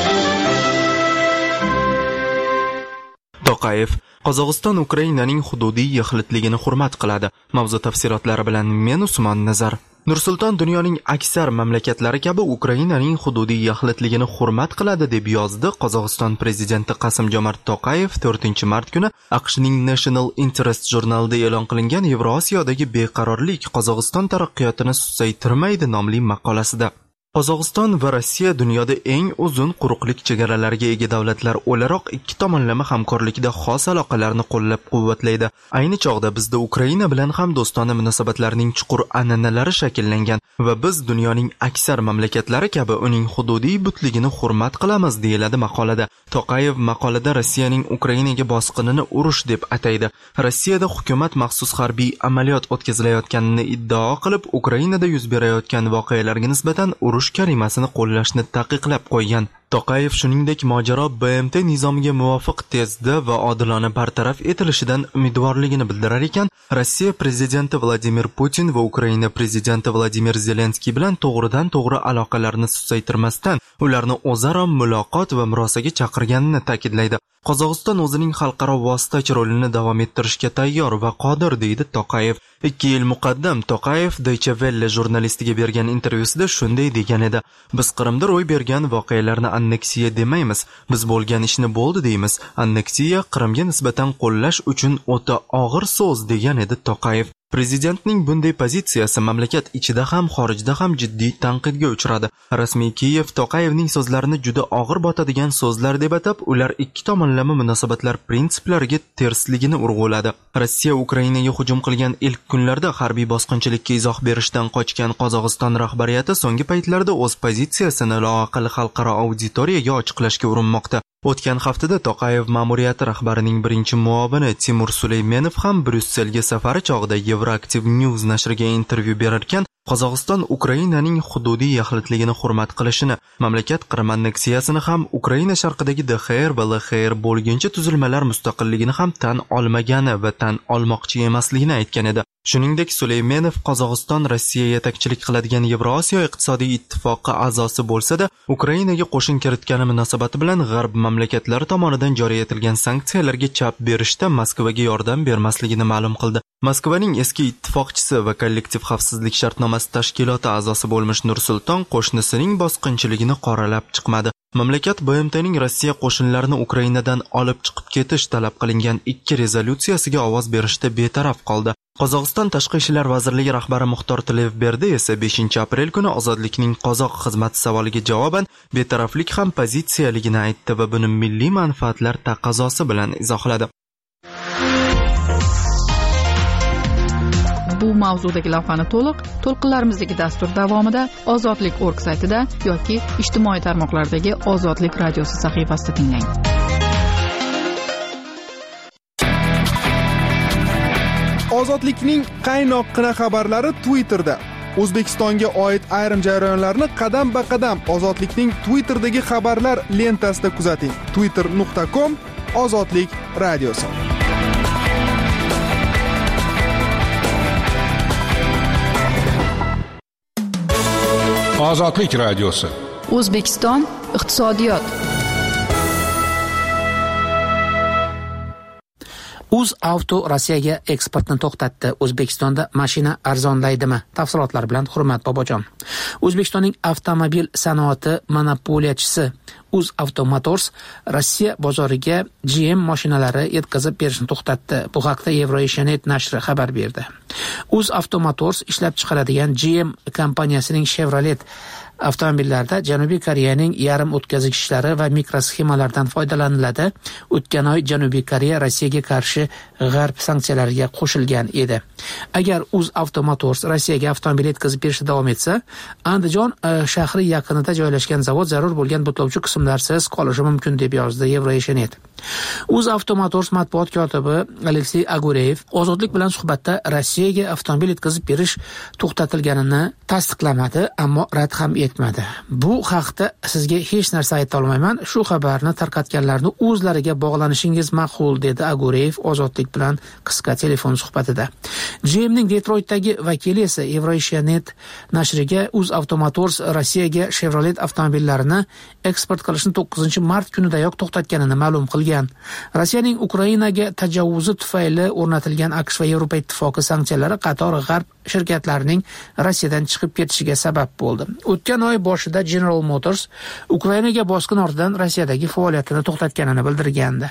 Toqayev Qozog'iston Ukrainaning hududiy yaxlitligini hurmat qiladi. Mavzu tafsilotlari bilan men Usmon Nazar. Nursulton dunyoning aksar mamlakatlari kabi Ukrainaning hududiy yaxlitligini hurmat qiladi deb yozdi Qozog'iston prezidenti Qasim-Jomart Toqayev to'rtinchi mart kuni AQShning National Interest jurnalida e'lon qilingan Yevrosiyodagi beqarorlik Qozog'iston taraqqiyotini susaytirmaydi nomli maqolasida. Qozog'iston va Rossiya dunyoda eng uzun quruqlik chegaralariga ega davlatlar o'laroq ikki tomonlama hamkorlikda xos aloqalarni qo'llab-quvvatlaydi. Ayni chog'da bizda Ukraina bilan ham do'stona munosabatlarning chuqur an'analari shakllangan va biz dunyoning aksar mamlakatlari kabi uning hududiy butligini hurmat qilamiz, deyiladi maqolada. Toqayev maqolada Rossiyaning Ukrainaga bosqinini urush deb ataydi. Rossiyada hukumat maxsus harbiy amaliyot o'tkazilayotganini iddao qilib, Ukrainada yuz berayotgan voqealarga nisbatan urush kalimasini qo'llashni taqiqlab qo'ygan. Toqayev shuningdek mojaro B M T nizomiga muvofiq tezda va odilona bartaraf etilishidan umidvorligini bildirar ekan, Rossiya prezidenti Vladimir Putin va Ukraina prezidenti Vladimir Zelenskiy bilan to'g'ridan to'g'ri aloqalarni susaytirmasdan ularni o'zaro muloqot va murosaga chaqirganini ta'kidlaydi. Qozog'iston o'zining xalqaro vositachi rolini davom ettirishga tayyor va qodir, deydi Toqayev. ikki yil muqaddam Toqayev Deutsche Welle jurnalistiga bergan intervyusida shunday degan edi: "Biz Qrimda ro'y bergan voqealarni anneksiya demaymiz, biz bo'lgan ishni bo'ldi deymiz. Anneksiya Qrimga nisbatan qo'llash uchun o'ta og'ir so'z", degan edi Toqayev. Prezidentning bunday pozitsiyasi mamlakat ichida ham xorijda ham jiddiy tanqidga uchradi. Rasmiy Kiyev Toqayevning so'zlarini juda og'ir botadigan so'zlar deb atab, ular ikki tomonlama munosabatlar prinsiplariga tersligini urg'uladi. Rossiya Ukrainaga hujum qilgan ilk kunlarda harbiy bosqinchilikka izoh berishdan qochgan Qozog'iston rahbariyati so'nggi paytlarda o'z pozitsiyasini loaqal xalqaro auditoriyaga ochiqlashga urinmoqda. O'tgan haftada Toqayev ma'muriyati rahbarining birinchi muovini Timur Suleymenov ham Bryusselga safari chog'ida Euroactiv News nashriga intervyu berarkan, Qozog'iston Ukrainaning hududiy yaxlitligini hurmat qilishini, mamlakat Qrim anneksiyasini ham, Ukraina sharqidagi D X R va L X R bo'lgancha tuzilmalar mustaqilligini ham tan olmagani va tan olmoqchi emasligini aytgan edi. Shuningdek, Suleymenov Qozog'iston Rossiya yetakchilik qiladigan Yevrosiyo iqtisodiy ittifoqi a'zosi bo'lsa-da, Ukrainaga qo'shin kiritgani munosabati bilan G'arb mamlakatlari tomonidan joriy etilgan sanksiyalarga chap berishda Moskvaga yordam bermasligini ma'lum qildi. Moskvaning eski ittifoqchisi va kollektiv xavfsizlik shartnomasi tashkiloti a'zosi bo'lmish Nursulton qo'shnisining bosqinchiligini qoralab chiqmadi. Mamlakat B M T'ning Rossiya qo'shinlarini Ukrainadan olib chiqib ketish talab qilingan ikki rezolyutsiyasiga ovoz berishda betaraf qoldi. Qozog'iston Tashqi ishlar vazirligi rahbari Muxtor Tilevberdi esa beshinchi aprel kuni Ozodlikning qozoq xizmati savoliga javoban betaraflik ham pozitsiyaligini aytdi va buni milliy manfaatlar taqozosi bilan izohladi. Bu mavzudagi lavhani to'liq to'lqinlarimizdagi dastur davomida ozodlik nokta org saytida yoki ijtimoiy tarmoqlardagi Ozodlik radiosi sahifasida tinglang. Ozodlikning qaynoqqina xabarlari Twitterda. O'zbekistonga oid ayrim jarayonlarni qadam-ba-qadam Ozodlikning Twitterdagi xabarlar lentasida kuzating. twitter nuqta com Ozodlik radiosi. Ozodlik radiosi. O'zbekiston iqtisodiyot. UzAuto Rossiyaga eksportni to'xtatdi. O'zbekistonda mashina arzonlaydimi? Tafsilotlar bilan Hurmat Bobojon. O'zbekistonning avtomobil sanoati monopoliyachisi UzAuto Motors Rossiya bozoriga G M mashinalari yetkazib berishni to'xtatdi. Bu haqda Euroasianet nashri xabar berdi. UzAuto Motors ishlab chiqaradigan G M kompaniyasining Chevrolet avtomobillarda Janubiy Koreyaning yarim o'tkazgichlari va mikrosxemalardan foydalaniladi. O'tgan oy Janubiy Koreya Rossiyaga qarshi g'arb sanksiyalariga qo'shilgan edi. Agar UzAuto Motors Rossiyaga avtomobil yetkazib berishda davom etsa, Andijon shahri yaqinida joylashgan zavod zarur bo'lgan butlovchi qismlarsiz qolishi mumkin deb yozdi Euroasianet. UzAuto Motors matbuot kotibi Aleksey Agureyev Ozodlik bilan suhbatda Rossiyaga avtomobil yetkazib berish to'xtatilganini tasdiqlamadi, ammo rad ham etmadi. Bu haqda sizga hech narsa ayta olmayman. Shu xabarni tarqatganlarni o'zlariga bog'lanishingiz ma'qul, dedi Agureyev Ozodlik bilan qisqa telefon suhbatida. G M'ning Detroitdagi vakili esa Euroasianet nashriga UzAuto Motors Rossiyaga Chevrolet avtomobillarini eksport qilishni to'qqizinchi mart kunidayoq to'xtatganini ma'lum qilgan. Rossiyaning Ukrainaga tajovvuzi tufayli o'rnatilgan AQSh va Yevropa ittifoqi sanksiyalari qator g'arb shirkatlarining Rossiyadan chiqib ketishiga sabab bo'ldi. O'tgan oy boshida General Motors Ukrainaga bosqin ortidan Rossiyadagi faoliyatini to'xtatganini bildirgandi.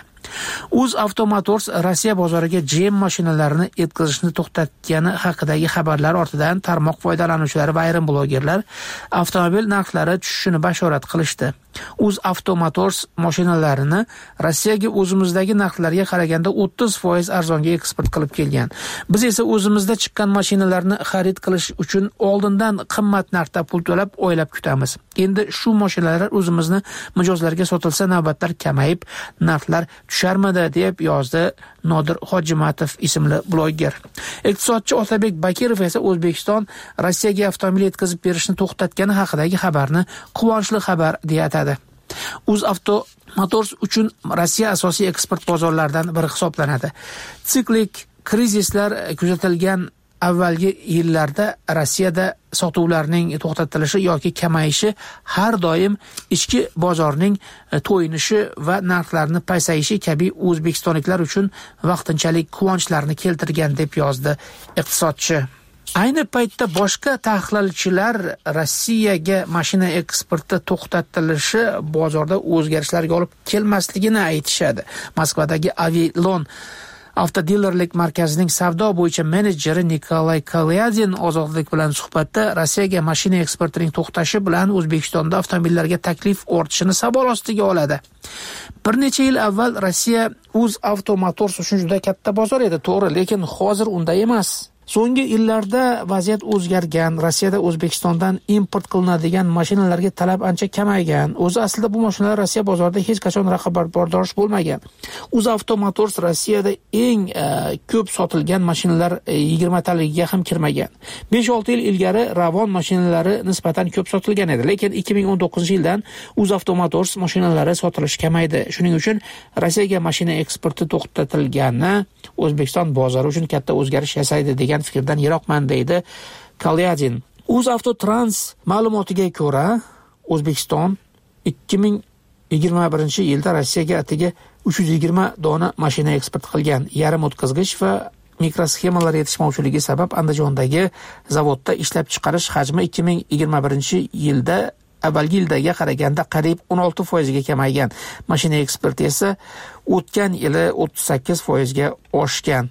UzAuto Motors Rossiya bozoriga G M mashinalarini yetkazishni to'xtatgani haqidagi xabarlar ortidan tarmoq foydalanuvchilari va ayrim blogerlar avtomobil narxlari tushishini bashorat qilishdi. UzAuto Motors mashinalarini Rossiyaga o'zimizdagi narxlarga qaraganda o'ttiz foiz arzonga eksport qilib kelgan. Biz esa o'zimizda chiqqan mashinalarni xarid qilish uchun oldindan qimmat narxda pul to'lab oylab kutamiz. Endi shu mashinalar o'zimizni mijozlarga sotilsa navbatlar kamayib, narxlar tusharmidi, deb yozdi Nodir Hojimatov ismli bloger. Iqtisodchi Otabek Bakirov esa O'zbekiston Rossiyaga avtomobil yetkazib berishni to'xtatgani haqidagi xabarni quvonchli xabar deya atadi. UzAuto Motors uchun Rossiya asosiy eksport bozorlaridan biri hisoblanadi. Siklik krizislar kuzatilgan avvalgi yillarda Rossiyada sotuvlarning to'xtatilishi yoki kamayishi har doim ichki bozorning to'yinishi va narxlarning pasayishi kabi o'zbekistonliklar uchun vaqtinchalik quvonchlarni keltirgan, deb yozdi iqtisodchi. Ayni paytda boshqa tahlilchilar Rossiyaga mashina eksporti to'xtatilishi bozorda o'zgarishlarga olib kelmasligini aytishadi. Moskvadagi Avilon avtodilerlik markazining savdo bo'yicha menejeri Nikolay Kalyadin Ozodlik bilan suhbatda Rossiyaga mashina eksportining to'xtashi bilan O'zbekistonda avtomobillarga taklif ortishini sabol ostiga oladi. Bir necha yil avval Rossiya UzAuto Motors uchun juda katta bozor edi, to'g'ri, lekin hozir unday emas. So'nggi yillarda vaziyat o'zgargan. Rossiyada O'zbekistondan import qilinadigan mashinalarga talab ancha kamaygan. O'zi aslida bu mashinalar Rossiya bozorida hech qachon raqobatbardosh bo'lmagan. UzAuto Motors Rossiyada eng uh, ko'p sotilgan mashinalar yigirma taligiga ham kirmagan. besh olti yil ilgari Ravon mashinalari nisbatan ko'p sotilgan edi, lekin ikki ming o'n to'qqizinchi yildan UzAuto Motors mashinalari sotilishi kamaydi. Shuning uchun Rossiyaga mashina eksporti to'xtatilgani O'zbekiston bozori uchun katta o'zgarish yasaydi degan fikrdan yiroqman, deydi Kalyadin. UzAuto Trans ma'lumotiga ko'ra, O'zbekiston ikki ming yigirma birinchi yilda Rossiyaga atiga uch yuz yigirma dona mashina eksport qilgan. Yarim o'tkazgich va mikrosxemalar yetishmovchiligi sabab Andijondagi zavodda ishlab chiqarish hajmi ikki ming yigirma birinchi yilda avvalgi yildaga qaraganda qariyb o'n olti foizga kamaygan. Mashina eksporti esa o'tgan yili o'ttiz sakkiz foizga oshgan.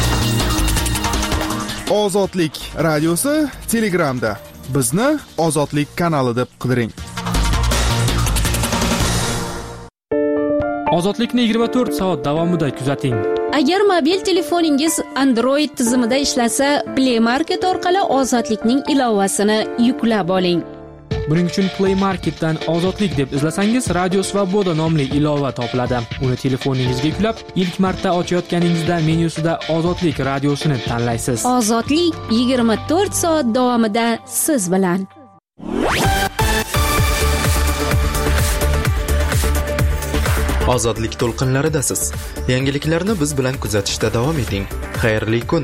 Ozodlik radiosi Telegramda. Bizni Ozodlik kanali deb qidiring. Ozodlikni yigirma to'rt soat davomida kuzating. Agar mobil telefoningiz Android tizimida ishlasa, Play Market orqali Ozodlikning ilovasini yuklab oling. Buning uchun Play Marketdan Ozodlik deb izlasangiz, Radio Svoboda nomli ilova topiladi. Uni telefoningizga yuklab, ilk marta ochayotganingizda menyusida Ozodlik radiosini tanlaysiz. Ozodlik yigirma to'rt soat davomida siz bilan. Ozodlik to'lqinlaridasiz. Yangiliklarni biz bilan kuzatishda davom eting. Xayrli kun.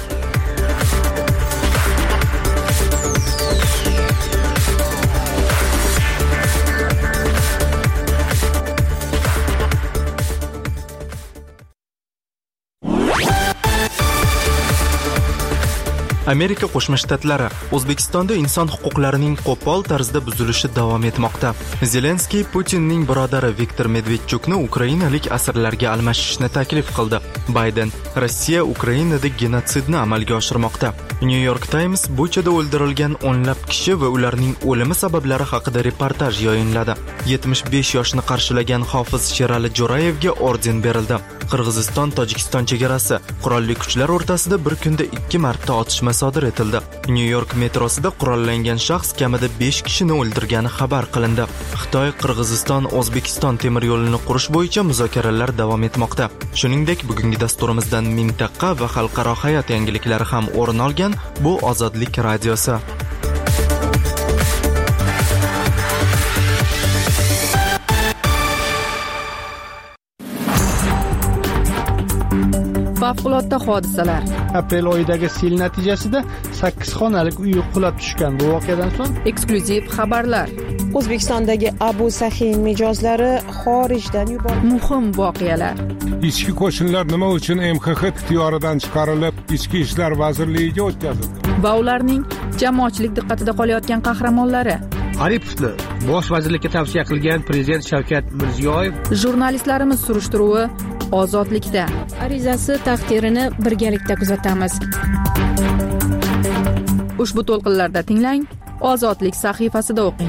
Amerika Qo'shma Shtatlari O'zbekistonda inson huquqlarining qo'pol tarzda buzilishi davom etmoqda. Zelenskiy Putinning birodari Viktor Medvedchukni ukrainalik asirlarga almashishni taklif qildi. Bayden Rossiya Ukrainada genotsidni amalga oshirmoqda. New York Times Buchada o'ldirilgan o'nlab kishi va ularning o'limi sabablari haqida reportaj yayinladi. yetmish besh yoshni qarshilagan hofiz Sherali Jo'rayevga orden berildi. Qirg'iziston Tojikiston chegarasi qurolli kuchlar o'rtasida bir kunda ikki marta otishma sodir etildi. New York metrosida qurollangan shaxs kamida besh kishini o'ldirgani xabar qilindi. Xitoy Qirg'iziston O'zbekiston temir yo'lini qurish bo'yicha muzokaralar davom etmoqda. Shuningdek, bugungi dasturimizdan mintaqa va xalqaro hayot yangiliklari ham o'rin olgan. Bu Ozodlik radiosi. Favqulodda hodisalar. Aprel oyidagi sel natijasida sakkiz xonalik uy qulab tushgan. Bu voqeadan so'ng eksklyuziv xabarlar. O'zbekistondagi Abu Sahiy mijozlari xorijdan yuborildi. Muhim voqealar. Ichki qo'shinlar nima uchun M X X ixtiyoridan chiqarilib, Ichki ishlar vazirligiga o'tkazildi? Va ularning jamoatchilik diqqatida qolayotgan qahramonlari. Aripovni bosh vazirlikka tavsiya qilgan prezident Shavkat Mirziyoyev. Jurnalistlarimiz surishtiruvi Ozodlikda. Arizasi taqdirini birgalikda kuzatamiz. Ushbu to'lqinlarda tinglang, Ozodlik sahifasida o'qing.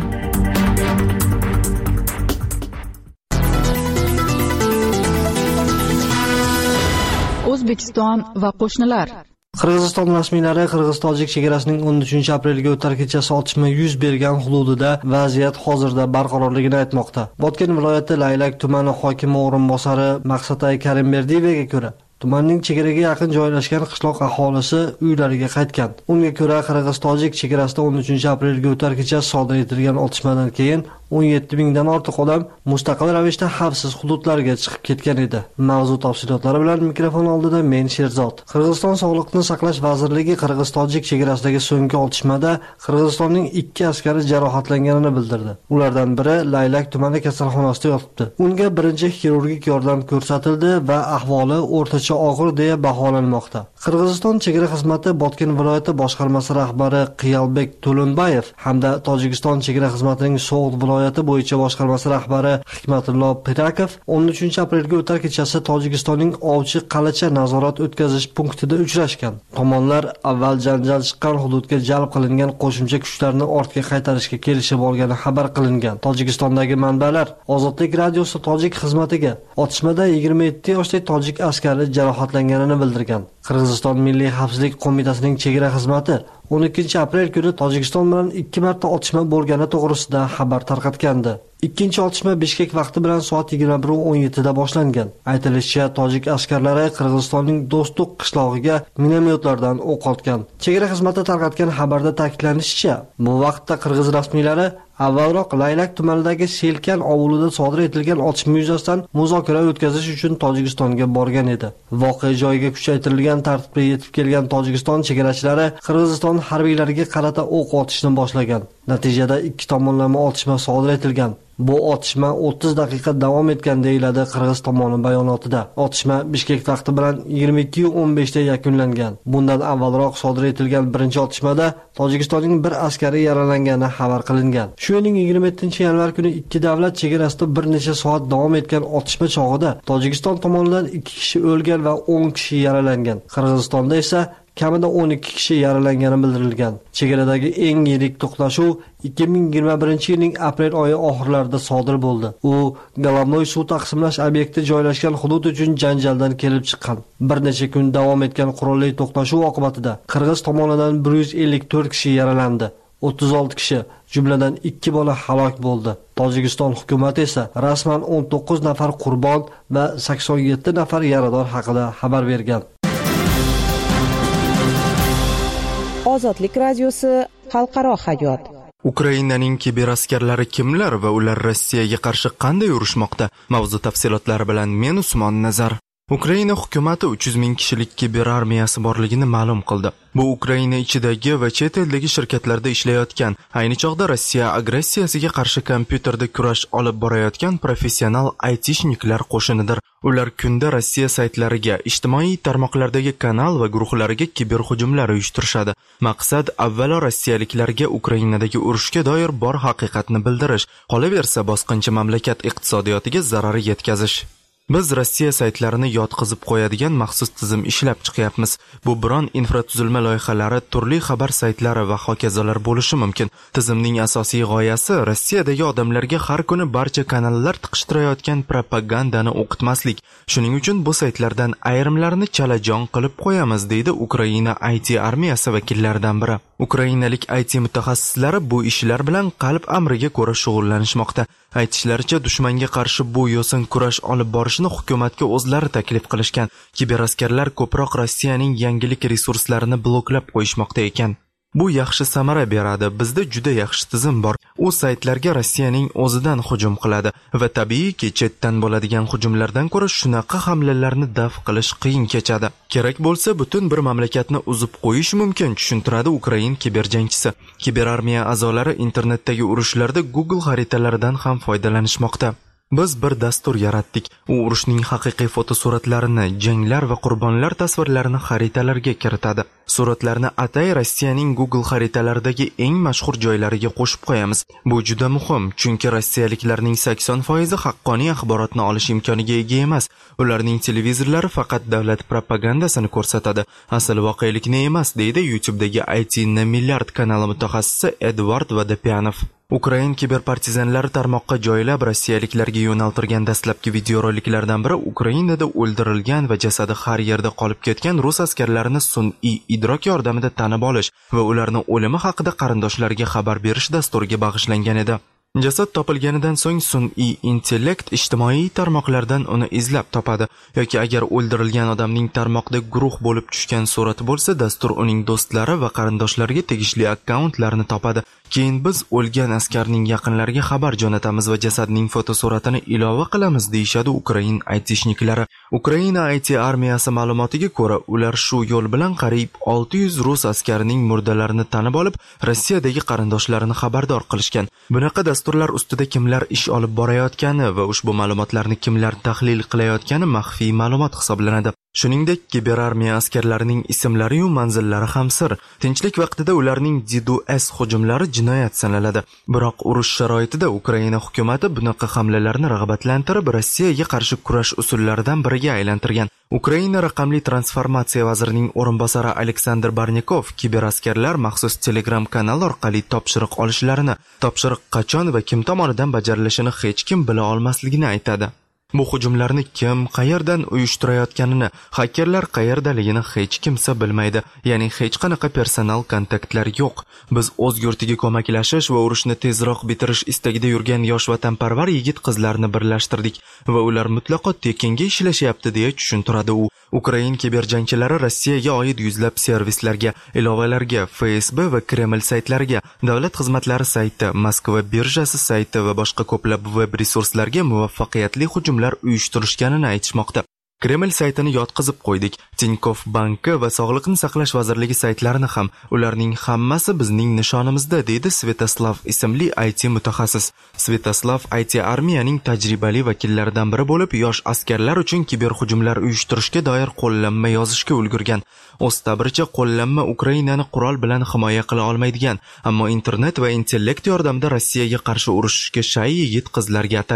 O'zbekiston va qo'shnilar. Qirg'iziston rasmiylari Qirg'iz-Tojik chegarasining o'n uchinchi aprelga o'tar kechasi otishma yuz bergan hududida vaziyat hozirda barqarorligini aytmoqda. Botken viloyati Laylak tumani hokimi o'rinbosari Maqsatay Karimberdiyevaga ko'ra, tumanning chegaraga yaqin joylashgan qishloq aholisi uylariga qaytgan. Unga ko'ra, Qirg'iz-Tojik chegarasida o'n uchinchi aprelga o'tar kechasi sodir etilgan otishmadan keyin o'n yetti mingdan ortiq odam mustaqil ravishda xavfsiz hududlarga chiqib ketgan edi. Mavzu tafsilotlari bilan mikrofon oldida men Sherzod. Qirg'iziston Sog'liqni saqlash vazirligi Qirg'iz-Tojik chegarasidagi so'nggi otishmada Qirg'izistonning ikki askari jarohatlanganini bildirdi. Ulardan biri Laylak tumani kasalxonasida yotibdi. Unga birinchi xirurgik yordam ko'rsatildi va ahvoli o'rtacha og'ir deya baholanmoqda. Qirg'iziston chegara xizmati Botken viloyati boshqarmasi rahbari Qiyalbek To'lunbayev hamda Tojikiston chegara xizmatining So'g'd viloyati bo'yicha boshqarmasi rahbari Hikmatullo Pirakov o'n uchinchi aprelga o'tar kechasi Tojikistonning Ovchi Qalacha nazorat o'tkazish punktida uchrashgan. Tomonlar avval janjal chiqqan hududga jalb qilingan qo'shimcha kuchlarni ortga qaytarishga kelishib olgani xabar qilingan. Tojikistondagi manbalar Ozodlik radiosi Tojik xizmatiga otishmada yigirma yetti yoshli tojik askari jarohatlanganini bildirgan. Qirg'iziston Milliy xavfsizlik qo'mitasining chegara xizmati o'n ikkinchi aprel kuni Tojikiston bilan ikki marta otishma bo'lgani to'g'risida xabar tarqatgandi. Ikkinchi otishma Bishkek vaqti bilan soat yigirma bir o'n yetti da boshlangan. Aytilishicha, tojik askarlari Qirg'izistonning Do'stlik qishlog'iga minomyotlardan o'q otgan. Chegara xizmati tarqatgan xabarda ta'kidlanishicha, bu vaqtda Qirg'iz rasmiylari avvalroq Laylak tumanidagi Selkan ovulida sodir etilgan otishma yuzasidan muzokara o'tkazish uchun Tojikistonga borgan edi. Voqea joyiga kuchaytirilgan tartibda yetib kelgan Tojikiston chegarachilari Qirg'iziston harbiylariga qarata o'q otishni boshlagan. Natijada ikki tomonlama otishma sodir etilgan. Bu otishma o'ttiz daqiqa davom etgan deyiladi Qirg'iz tomoni bayonotida. Otishma Bishkek vaqti bilan yigirma ikki o'n besh da yakunlangan. Bundan avvalroq sodir etilgan birinchi otishmada Tojikistonning bir askari yaralangani xabar qilingan. Shu yilning yigirma yettinchi yanvar kuni ikki davlat chegarasida bir necha soat davom etgan otishma chog'ida Tojikiston tomonidan ikki kishi o'lgan va o'n kishi yaralangan. Qirg'izistonda esa kamida o'n ikki kishi yaralangani bildirilgan. Chegaradagi eng yirik to'qnashuv ikki ming yigirma birinchi yilning aprel oyi oxirlarida sodir bo'ldi. U Головной suv taqsimlash obyekti joylashgan hudud uchun janjaldan kelib chiqqan. Bir necha kun davom etgan qurolli to'qnashuv oqibatida Qirg'iz tomonidan bir yuz ellik to'rt kishi yaralandi. o'ttiz olti kishi, jumladan ikki bola halok bo'ldi. Tojikiston hukumati esa rasman o'n to'qqiz nafar qurbon va sakson yetti nafar yarador haqida xabar bergan. Ozodlik radiosi xalqaro hayot. Ukrainaning kiberaskarlari kimlar va ular Rossiyaga qarshi qanday urushmoqda? Mavzu tafsilotlari bilan men Usmon Nazar. Ukraina hukumati uch yuz ming kishilik kiberarmiyasi borligini ma'lum qildi. Bu Ukraina ichidagi va chet eldagi shirkatlarda ishlayotgan, ayni chog'da Rossiya agressiyasiga qarshi kompyuterda kurash olib borayotgan professional aytishniklar qo'shinidir. Ular kunda Rossiya saytlariga, ijtimoiy tarmoqlardagi kanal va guruhlariga kiberhujumlar uyushtirishadi. Maqsad avvalo rossiyaliklarga Ukrainadagi urushga doir bor haqiqatni bildirish, qolaversa bosqinchi mamlakat iqtisodiyotiga zarar yetkazish. Biz Rossiya saytlarini yotqizib qo'yadigan maxsus tizim ishlab chiqyapmiz. Bu biron infratuzilma loyihalari, turli xabar saytlari va hokazolar bo'lishi mumkin. Tizimning asosiy g'oyasi Rossiyadagi odamlarga har kuni barcha kanallar tiqishtirayotgan propagandani o'qitmaslik. Shuning uchun bu saytlardan ayrimlarini chalajon qilib qo'yamiz, deydi Ukraina I T armiyasi vakillaridan biri. Ukrainalik I T mutaxassislari bu ishlar bilan qalb amriga ko'ra shug'ullanishmoqda. Aytishlaricha, dushmanga qarshi bu yo'sin kurash olib borishni hukumatga o'zlari taklif qilishgan. Kiberaskarlar ko'proq Rossiyaning yangilik resurslarini bloklab qo'yishmoqda ekan. Bu yaxshi samara beradi. Bizda juda yaxshi tizim bor. U saytlarga Rossiyaning o'zidan hujum qiladi va tabiiyki chetdan bo'ladigan hujumlardan ko'ra shunaqa hamlalarni daf qilish qiyin kechadi. Kerak bo'lsa butun bir mamlakatni uzib qo'yish mumkin, tushuntiradi Ukrain kiberjangchisi. Kiberarmiya a'zolari internetdagi urushlarda Google xaritalaridan ham foydalanishmoqda. Biz bir dastur yaratdik. U urushning haqiqiy fotosuratlarini, janglar va qurbonlar tasvirlarini xaritalarga kiritadi. Suratlarni atay Rossiyaning Google xaritalaridagi eng mashhur joylariga qo'shib qo'yamiz. Bu juda muhim, chunki rossiyaliklarning sakson foizi haqqoniy axborotni olish imkoniga ega emas. Ularning televizorlari faqat davlat propagandasini ko'rsatadi, asl voqelikni emas, deydi YouTube'dagi I T na milliard kanali mutaxassisi Edvard Vodopyanov. Ukrain kiberpartizanlari tarmoqqa joylab rossiyaliklarga yo'naltirgan dastlabki videoroliklardan biri Ukrainada o'ldirilgan va jasadi har yerda qolib ketgan rus askarlarini sun'iy idrok yordamida tanib olish va ularning o'limi haqida qarindoshlariga xabar berish dasturiga bag'ishlangan edi. Jasad topilganidan so'ng sun'iy intellekt ijtimoiy tarmoqlardan uni izlab topadi yoki agar o'ldirilgan odamning tarmoqda guruh bo'lib tushgan surati bo'lsa, dastur uning do'stlari va qarindoshlariga tegishli akkauntlarni topadi. Keyin biz o'lgan askarning yaqinlariga xabar jo'natamiz va jasadning fotosuratini ilova qilamiz, deyshadi Ukrain aytishniklari. Ukraina I T armiyasi ma'lumotiga ko'ra, ular shu yo'l bilan qariyb olti yuz rus askarining murdalarini tanib olib, Rossiyadagi qarindoshlarini xabardor qilishgan. Bunaqa dasturlar ustida kimlar ish olib borayotgani va ushbu ma'lumotlarni kimlar tahlil qilayotgani maxfiy ma'lumot hisoblanadi. Shuningdek, kiberarmiya askarlarining ismlari va manzillari ham sir. Tinchlik vaqtida ularning DDoS hujumlari jinoyat sanaladi. Biroq urush sharoitida Ukraina hukumati bunaqa hamlalarni rag'batlantirib, Rossiyaga qarshi kurash usullaridan biriga aylantirgan. Ukraina raqamli transformatsiya vazirining o'rinbosari Aleksandr Barnikov kiberaskarlar maxsus Telegram kanal orqali topshiriq olishlarini, topshiriq qachon va kim tomonidan bajarilishini hech kim bila olmasligini aytadi. Bu hujumlarni kim, qayerdan uyushtirayotganini, hakerlar qayerdaligini hech kimsa bilmaydi. Ya'ni hech qanaqa personal kontaktlar yo'q. Biz o'z yurtiga ko'maklashish va urushni tezroq bitirish istagida yurgan yosh vatanparvar yigit-qizlarni birlashtirdik va ular mutlaqo tekinga ishlashyapti, deya tushuntiradi u. Ukrain kiberjangchilari Rossiyaga oid yuzlab servislarga, ilovalarga, F S B va Kreml saytlariga, davlat xizmatlari sayti, Moskva birjasi sayti va boshqa ko'plab web resurslarga muvaffaqiyatli hujumlar uyushtirishganini aytishmoqda. Kreml saytini yotqizib qo'ydik. Tinkoff banki va Sog'liqni saqlash vazirligi saytlarini ham. Ularning hammasi bizning nishonimizda, deydi Svetoslav ismli I T mutaxassis. Svetoslav I T armiyaning tajribali vakillaridan biri bo'lib, yosh askarlar uchun kiberhujumlar uyushtirishga doir qo'llanma yozishga ulgurgan. O'z ta'biricha, qo'llanma Ukrainani qurol bilan himoya qila olmaydigan, ammo internet va intellekt yordamida Rossiyaga qarshi urushishga shay yigit qizlarga atalgan.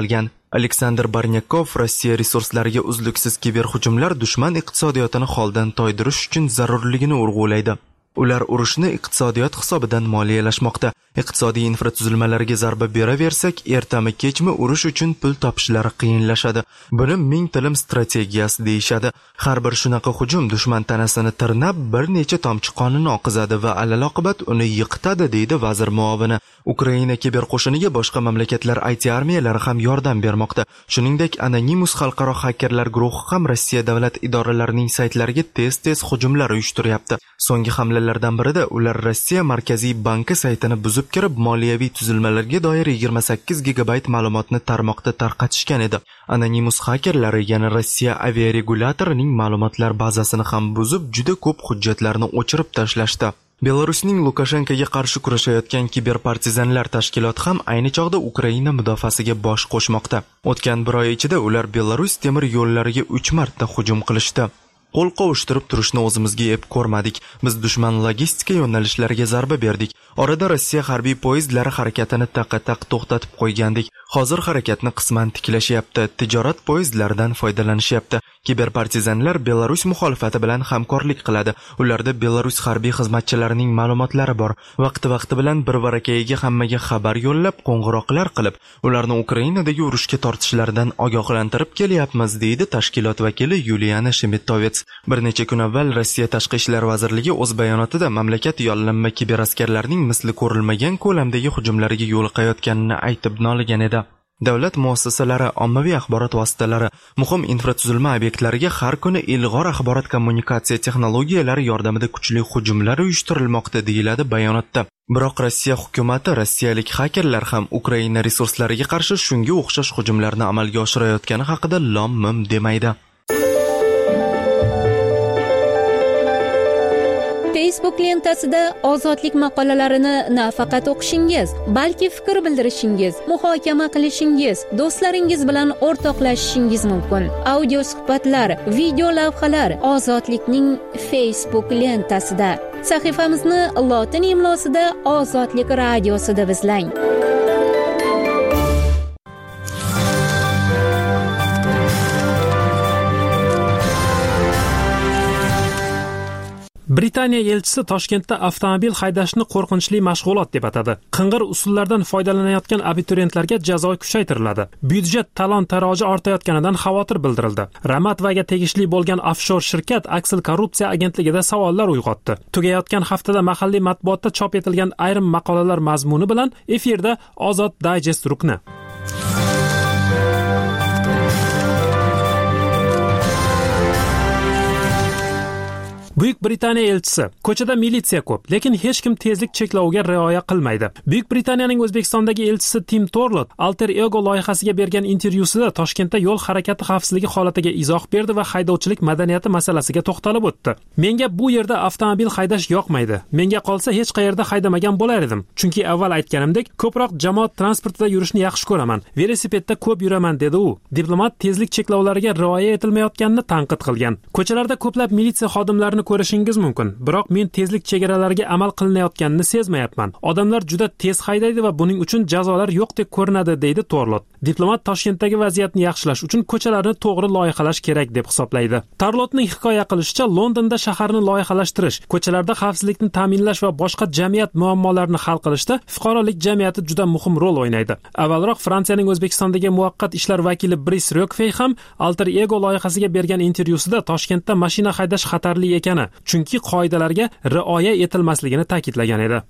Aleksandr Barnyakov Rossiya resurslariga uzluksiz kiberhujumlar dushman iqtisodiyotini holdan toydirish uchun zarurligini urg'ulaydi. Ular urushni iqtisodiyot hisobidan moliyalashmoqda. Iqtisodiy infratuzilmalarga zarba beraversak, ertami kechmi urush uchun pul topishlari qiyinlashadi. Buni ming tilim strategiyasi deyishadi. Har bir shunaqa hujum dushman tanasini tirnab, bir necha tomchi qonini oqizadi va alaloqibat uni yiqitadi, deydi vazir muovini. Ukraina kiber qo'shiniga boshqa mamlakatlar I T armiyalari ham yordam bermoqda. Shuningdek, Anonymous xalqaro xakerlar guruhi ham Rossiya davlat idoralarining saytlariga tez-tez hujumlar uyushtiryapti. So'nggi hamlalardan birida ular Rossiya Markaziy banki saytini buzib kirib, moliyaviy tuzilmalarga doir yigirma sakkiz gigabayt ma'lumotni tarmoqda tarqatishgan edi. Anonymous xakerlari yana Rossiya aviaregulatorining ma'lumotlar bazasini ham buzib, juda ko'p hujjatlarni o'chirib tashlashdi. Belarusning Lukashenkoga qarshi kurashayotgan kiberpartizanlar tashkiloti ham ayni chog'da Ukraina mudofaasiga bosh qo'shmoqda. O'tgan bir oy ichida ular Belarus temir yo'llariga uch marta hujum qilishdi. Qo'l qovushtirib turishni o'zimizga ep ko'rmadik. Biz dushman logistika yo'nalishlariga zarba berdik. Orada Rossiya harbiy poyezdlari harakatini taqqa-taq to'xtatib qo'ygandik. Hozir harakatni qisman tiklashyapti. Tijorat poyezdlaridan foydalanishyapti. Kiberpartizanlar Belarus muxolifati bilan hamkorlik qiladi. Ularda Belarus harbiy xizmatchilarining ma'lumotlari bor. Vaqti-vaqti bilan bir varakayiga hammaga xabar yo'llab, qo'ng'iroqlar qilib, ularni Ukrainadagi urushga tortishlaridan ogohlantirib kelyapmiz, deydi tashkilot vakili Yuliana Shemitovets. Bir necha kun avval Rossiya Tashqi ishlar vazirligi o'z bayonotida mamlakat yollanma kiberaskarlarning misli ko'rilmagan ko'lamdagi hujumlariga yo'liqayotganini aytib noligan edi. Davlat muassasalari, ommaviy axborot vositalari, muhim infratuzilma obyektlariga har kuni ilg'or axborot kommunikatsiya texnologiyalari yordamida kuchli hujumlar uyushtirilmoqda, deyiladi bayonotda. Biroq Rossiya hukumati rossiyalik xakerlar ham Ukraina resurslariga qarshi shunga o'xshash hujumlarni amalga oshirayotgani haqida lom-mim demaydi. Facebook lentasida ozodlik maqolalarini nafaqat o'qishingiz, balki fikr bildirishingiz, muhokama qilishingiz, do'stlaringiz bilan o'rtoqlashishingiz mumkin. Audio suhbatlar, video lavhalar ozodlikning Facebook lentasida. Sahifamizni lotin imlosida Ozodlik radiosida izlang. Britaniya elchisi Toshkentda avtomobil haydashni qo'rqinchli mashg'ulot deb atadi. Qing'ir usullardan foydalanayotgan abituriyentlarga jazo kuchaytiriladi. Byudjet talon-taroji ortayotganidan xavotir bildirildi. Ramatvaga tegishli bo'lgan offshor shirkat Aksil korrupsiya agentligida savollar uyg'otdi. Tugayotgan haftada mahalliy matbuotda chop etilgan ayrim maqolalar mazmuni bilan efirda Ozod Digest rukni. Buyuk Britaniya elchisi: ko'chada militsiya ko'p, lekin hech kim tezlik cheklaviga rioya qilmaydi. Buyuk Britaniyaning O'zbekistondagi elchisi Tim Torlot Alter Ego loyihasiga bergan intervyusida Toshkentda yo'l harakati xavfsizligi holatiga izoh berdi va haydovchilik madaniyati masalasiga to'xtalib o'tdi. Menga bu yerda avtomobil haydash yoqmaydi. Menga qolsa hech qayerda haydamagan bo'lar edim. Chunki avval aytganimdek, ko'proq jamoat transportida yurishni yaxshi ko'raman. Velosipedda ko'p yuraman, dedi u. Diplomat tezlik cheklovlariga rioya etilmayotganini tanqid qilgan. Ko'chalarda ko'plab militsiya xodimlarini ko'rishingiz mumkin, biroq men tezlik chegaralariga amal qilinayotganini sezmayapman. Odamlar juda tez haydaydi va buning uchun jazolar yo'qdek ko'rinadi, deydi Torlot. Diplomat Toshkentdagi vaziyatni yaxshilash uchun ko'chalarni to'g'ri loyihalash kerak deb hisoblaydi. Torlotning hikoya qilishicha, Londonda shaharni loyihalashtirish, ko'chalarda xavfsizlikni ta'minlash va boshqa jamiyat muammolarini hal qilishda fuqarolik jamiyati juda muhim rol o'ynaydi. Avvalroq Fransiyaning O'zbekistondagi muvaqqat ishlar vakili Bris Rockfey ham Alter Ego loyihasiga bergan intervyusida Toshkentda mashina haydash xatarli ekan, chunki qoidalarga rioya etilmasligini ta'kidlagan edi.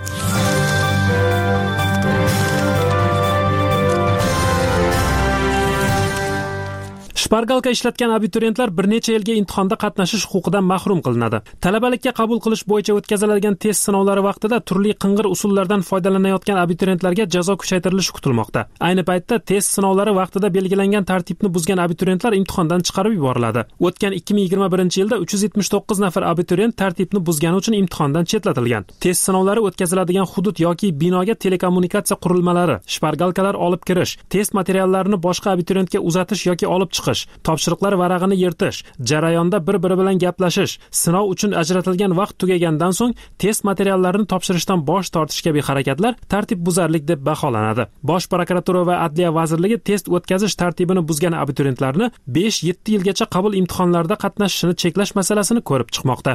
Shpargalka ishlatgan abituriyentlar bir necha yilga imtihonda qatnashish huquqidan mahrum qilinadi. Talabalikka qabul qilish bo'yicha o'tkaziladigan test sinovlari vaqtida turli qing'ir usullardan foydalanayotgan abituriyentlarga jazo kuchaytirilishi kutilmoqda. Ayni paytda test sinovlari vaqtida belgilangan tartibni buzgan abituriyentlar imtihondan chiqarib yuboriladi. O'tgan ikki ming yigirma birinchi yilda uch yuz yetmish to'qqiz nafar abituriyent tartibni buzgani uchun imtihondan chetlatilgan. Test sinovlari o'tkaziladigan hudud yoki binoga telekommunikatsiya qurilmalari, shpargalkalar olib kirish, test materiallarini boshqa abituriyentga uzatish yoki olib chiqish, qilish, topshiriqlar varag'ini yirtish, jarayonda bir-biri bilan gaplashish, sinov uchun ajratilgan vaqt tugagandan so'ng test materiallarini topshirishdan bosh tortish kabi harakatlar tartibbuzarlik deb baholanadi. Bosh prokuratura va Adliya vazirligi test o'tkazish tartibini buzgan abituriyentlarni besh yetti yilgacha qabul imtihonlarida qatnashishini cheklash masalasini ko'rib chiqmoqda.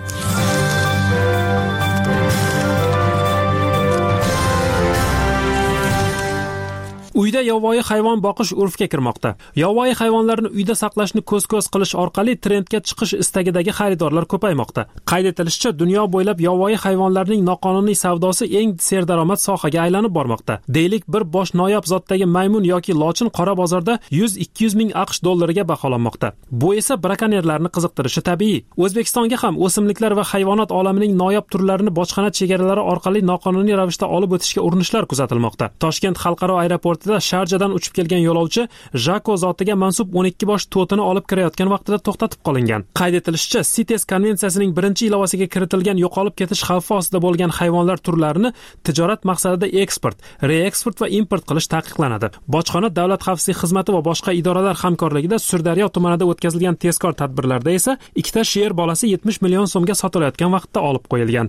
Uyda yovvoyi hayvon boqish urfga kirmoqda. Yovvoyi hayvonlarni uyda saqlashni ko'z-ko'z qilish orqali trendga chiqish istagidagi xaridorlar ko'paymoqda. Qayd etilishicha, dunyo bo'ylab yovvoyi hayvonlarning noqonuniy savdosi eng serdaromad sohaga aylanib bormoqda. Deylik, bir bosh noyob zotdagi maymun yoki lochin qora bozorda yuz ikki yuz ming AQSh dollariga baholanmoqda. Bu esa brakonyerlarni qiziqtirishi tabiiy. O'zbekistonga ham o'simliklar va hayvonot olamining noyob turlarini bojxona chegaralari orqali noqonuniy ravishda olib o'tishga urinishlar kuzatilmoqda. Toshkent xalqaro aeroportida Sharjadan uchib kelgan yo'lovchi Jako zotiga mansub o'n ikki bosh to'tini olib kirayotgan vaqtida to'xtatib qolingan. Qayd etilishicha, CITES konvensiyasining birinchi ilovasiga kiritilgan yo'qolib ketish xavfi ostida bo'lgan hayvonlar turlarini tijorat maqsadida eksport, reeksport va import qilish taqiqlanadi. Bojxona davlat xavfsizlik xizmati va boshqa idoralar hamkorligida Surdaryo tumanida o'tkazilgan tezkor tadbirlarda esa ikkita sher bolasi yetmish million so'mga sotilayotgan vaqtda olib qo'yilgan.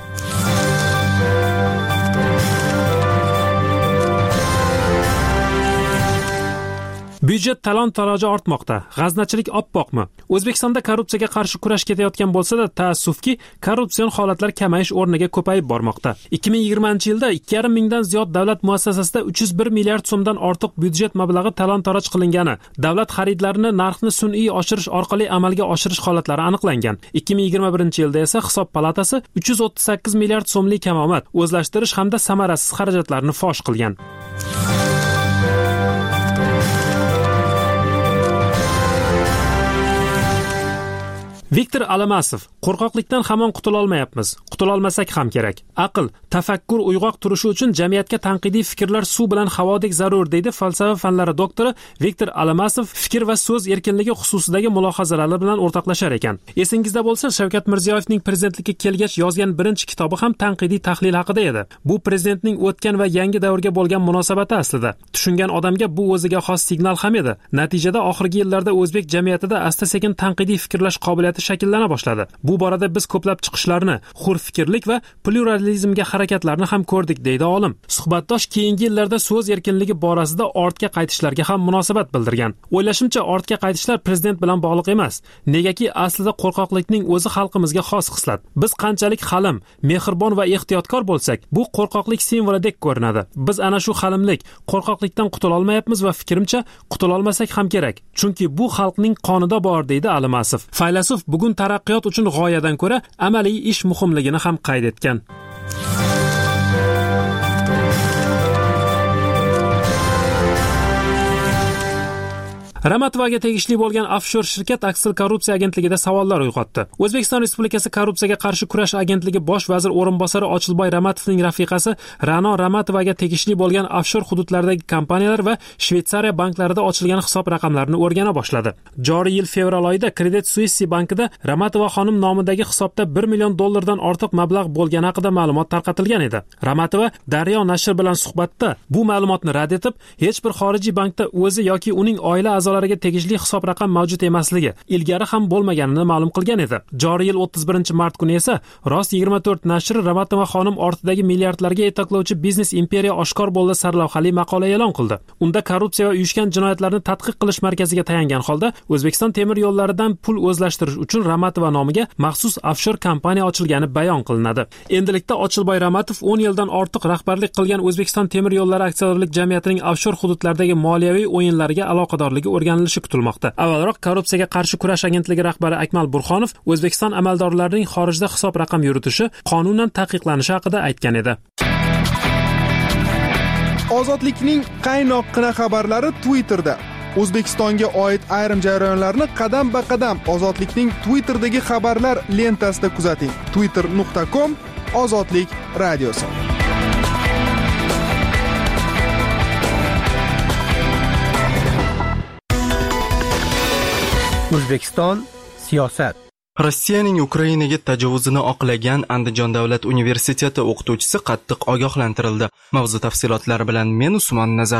Byudjet talon-taroji ortmoqda. G'aznachilik oppoqmi? O'zbekistonda korrupsiyaga qarshi kurash ketayotgan bo'lsa-da, taassufki, korrupsion holatlar kamayish o'rniga ko'payib bormoqda. ikki ming yigirmanchi yilda ikki yarim mingdan ziyod davlat muassasasida uch yuz bir milliard so'mdan ortiq byudjet mablag'i talon-taroj qilingani, davlat xaridlarini narxni sun'iy oshirish orqali amalga oshirish holatlari aniqlangan. ikki ming yigirma birinchi yilda esa Hisob palatasi uch yuz o'ttiz sakkiz milliard so'mlik kamomad, o'zlashtirish hamda samarasiz xarajatlarni fosh qilgan. Viktor Alamasov: qo'rqoqlikdan hamon qutula olmayapmiz. Qutula olmasak ham kerak. Aql, tafakkur uyg'oq turishi uchun jamiyatga tanqidiy fikrlar suv bilan havodek zarur, deydi falsafa fanlari doktori Viktor Alamasov fikr va so'z erkinligi xususidagi mulohazalari bilan o'rtoqlashar ekan. Esingizda bo'lsa, Shavkat Mirziyoyevning prezidentlikka kelgach yozgan birinchi kitobi ham tanqidiy tahlil haqida edi. Bu prezidentning o'tgan va yangi davrga bo'lgan munosabati aslida. Tushungan odamga bu o'ziga xos signal ham edi. Natijada oxirgi yillarda o'zbek jamiyatida asta-sekin tanqidiy fikrlash qobiliyati shakllana boshladi. Bu borada biz ko'plab chiqishlarni, hur fikrlik va pluralizmga harakatlarni ham ko'rdik, deydi olim. Suhbatdosh keyingi yillarda so'z erkinligi borasida ortga qaytishlarga ham munosabat bildirgan. O'ylashimcha, ortga qaytishlar prezident bilan bog'liq emas. Negaki aslida qo'rqoqlikning o'zi xalqimizga xos xislat. Biz qanchalik halim, mehribon va ehtiyotkor bo'lsak, bu qo'rqoqlik simvolidek ko'rinadi. Biz ana shu halimlik, qo'rqoqlikdan qutula olmayapmiz va fikrimcha qutula olmasak ham kerak. Chunki bu xalqning qonida bor, deydi Alamasov. Faylasuf bugun taraqqiyot uchun g'oyadan ko'ra amaliy ish muhimligini ham qayd etgan. Ramatovaga tegishli bo'lgan offshor shirkat Aksil korrupsiya agentligida savollar uyg'otdi. O'zbekiston Respublikasi korrupsiyaga qarshi kurash agentligi bosh vazir o'rinbosari Ochilboy Ramatovning rafiqasi Ra'no Ramatovaga tegishli bo'lgan offshor hududlardagi kompaniyalar va Shveysariya banklarida ochilgan hisob raqamlarini o'rgana boshladi. Joriy yil fevral oyida Credit Suisse bankida Ramatova xonim nomidagi hisobda bir million dollardan ortiq mablag' bo'lgani haqida ma'lumot tarqatilgan edi. Ramatova Daryo nashri bilan suhbatda bu ma'lumotni rad etib, hech bir xorijiy bankda o'zi yoki uning oila a'zolari tegishli hisob raqam mavjud emasligi, ilgari ham bo'lmaganini ma'lum qilgan edi. Joriy yil o'ttiz birinchi mart kuni esa Rost yigirma to'rt nashri Ramatova xonim ortidagi milliardlarga yetaklovchi biznes imperiya oshkor bo'ldi sarlavhali maqola e'lon qildi. Unda korrupsiya va uyushgan jinoyatlarni tadqiq qilish markaziga tayangan holda O'zbekiston temir yo'llaridan pul o'zlashtirish uchun Ramatova nomiga maxsus offshor kompaniya ochilgani bayon qilinadi. Endilikda Ochilboy Ramatov o'n yildan ortiq rahbarlik qilgan O'zbekiston temir yo'llari aksiyadorlik jamiyatining offshor hududlardagi moliyaviy o'yinlariga aloqadorligi o'rganilishi kutilmoqda. Avvalroq korrupsiyaga qarshi kurash agentligi rahbari Akmal Burxonov O'zbekiston amaldorlarining xorijda hisob raqam yuritishi qonunan taqiqlanishi haqida aytgan edi. Ozodlikning qaynoqqina xabarlari Twitterda. O'zbekistonga oid ayrim jarayonlarni qadam-ba-qadam Ozodlikning Twitterdagi xabarlar lentasida kuzating. twitter nuqta com Ozodlik radiosi. O'zbekiston siyosat. Rossiyaning Ukrainaga tajovuzini oqlagan Andijon davlat universiteti o'qituvchisi qattiq ogohlantirildi. Mavzu tafsilotlari bilan men Usmon Nazar.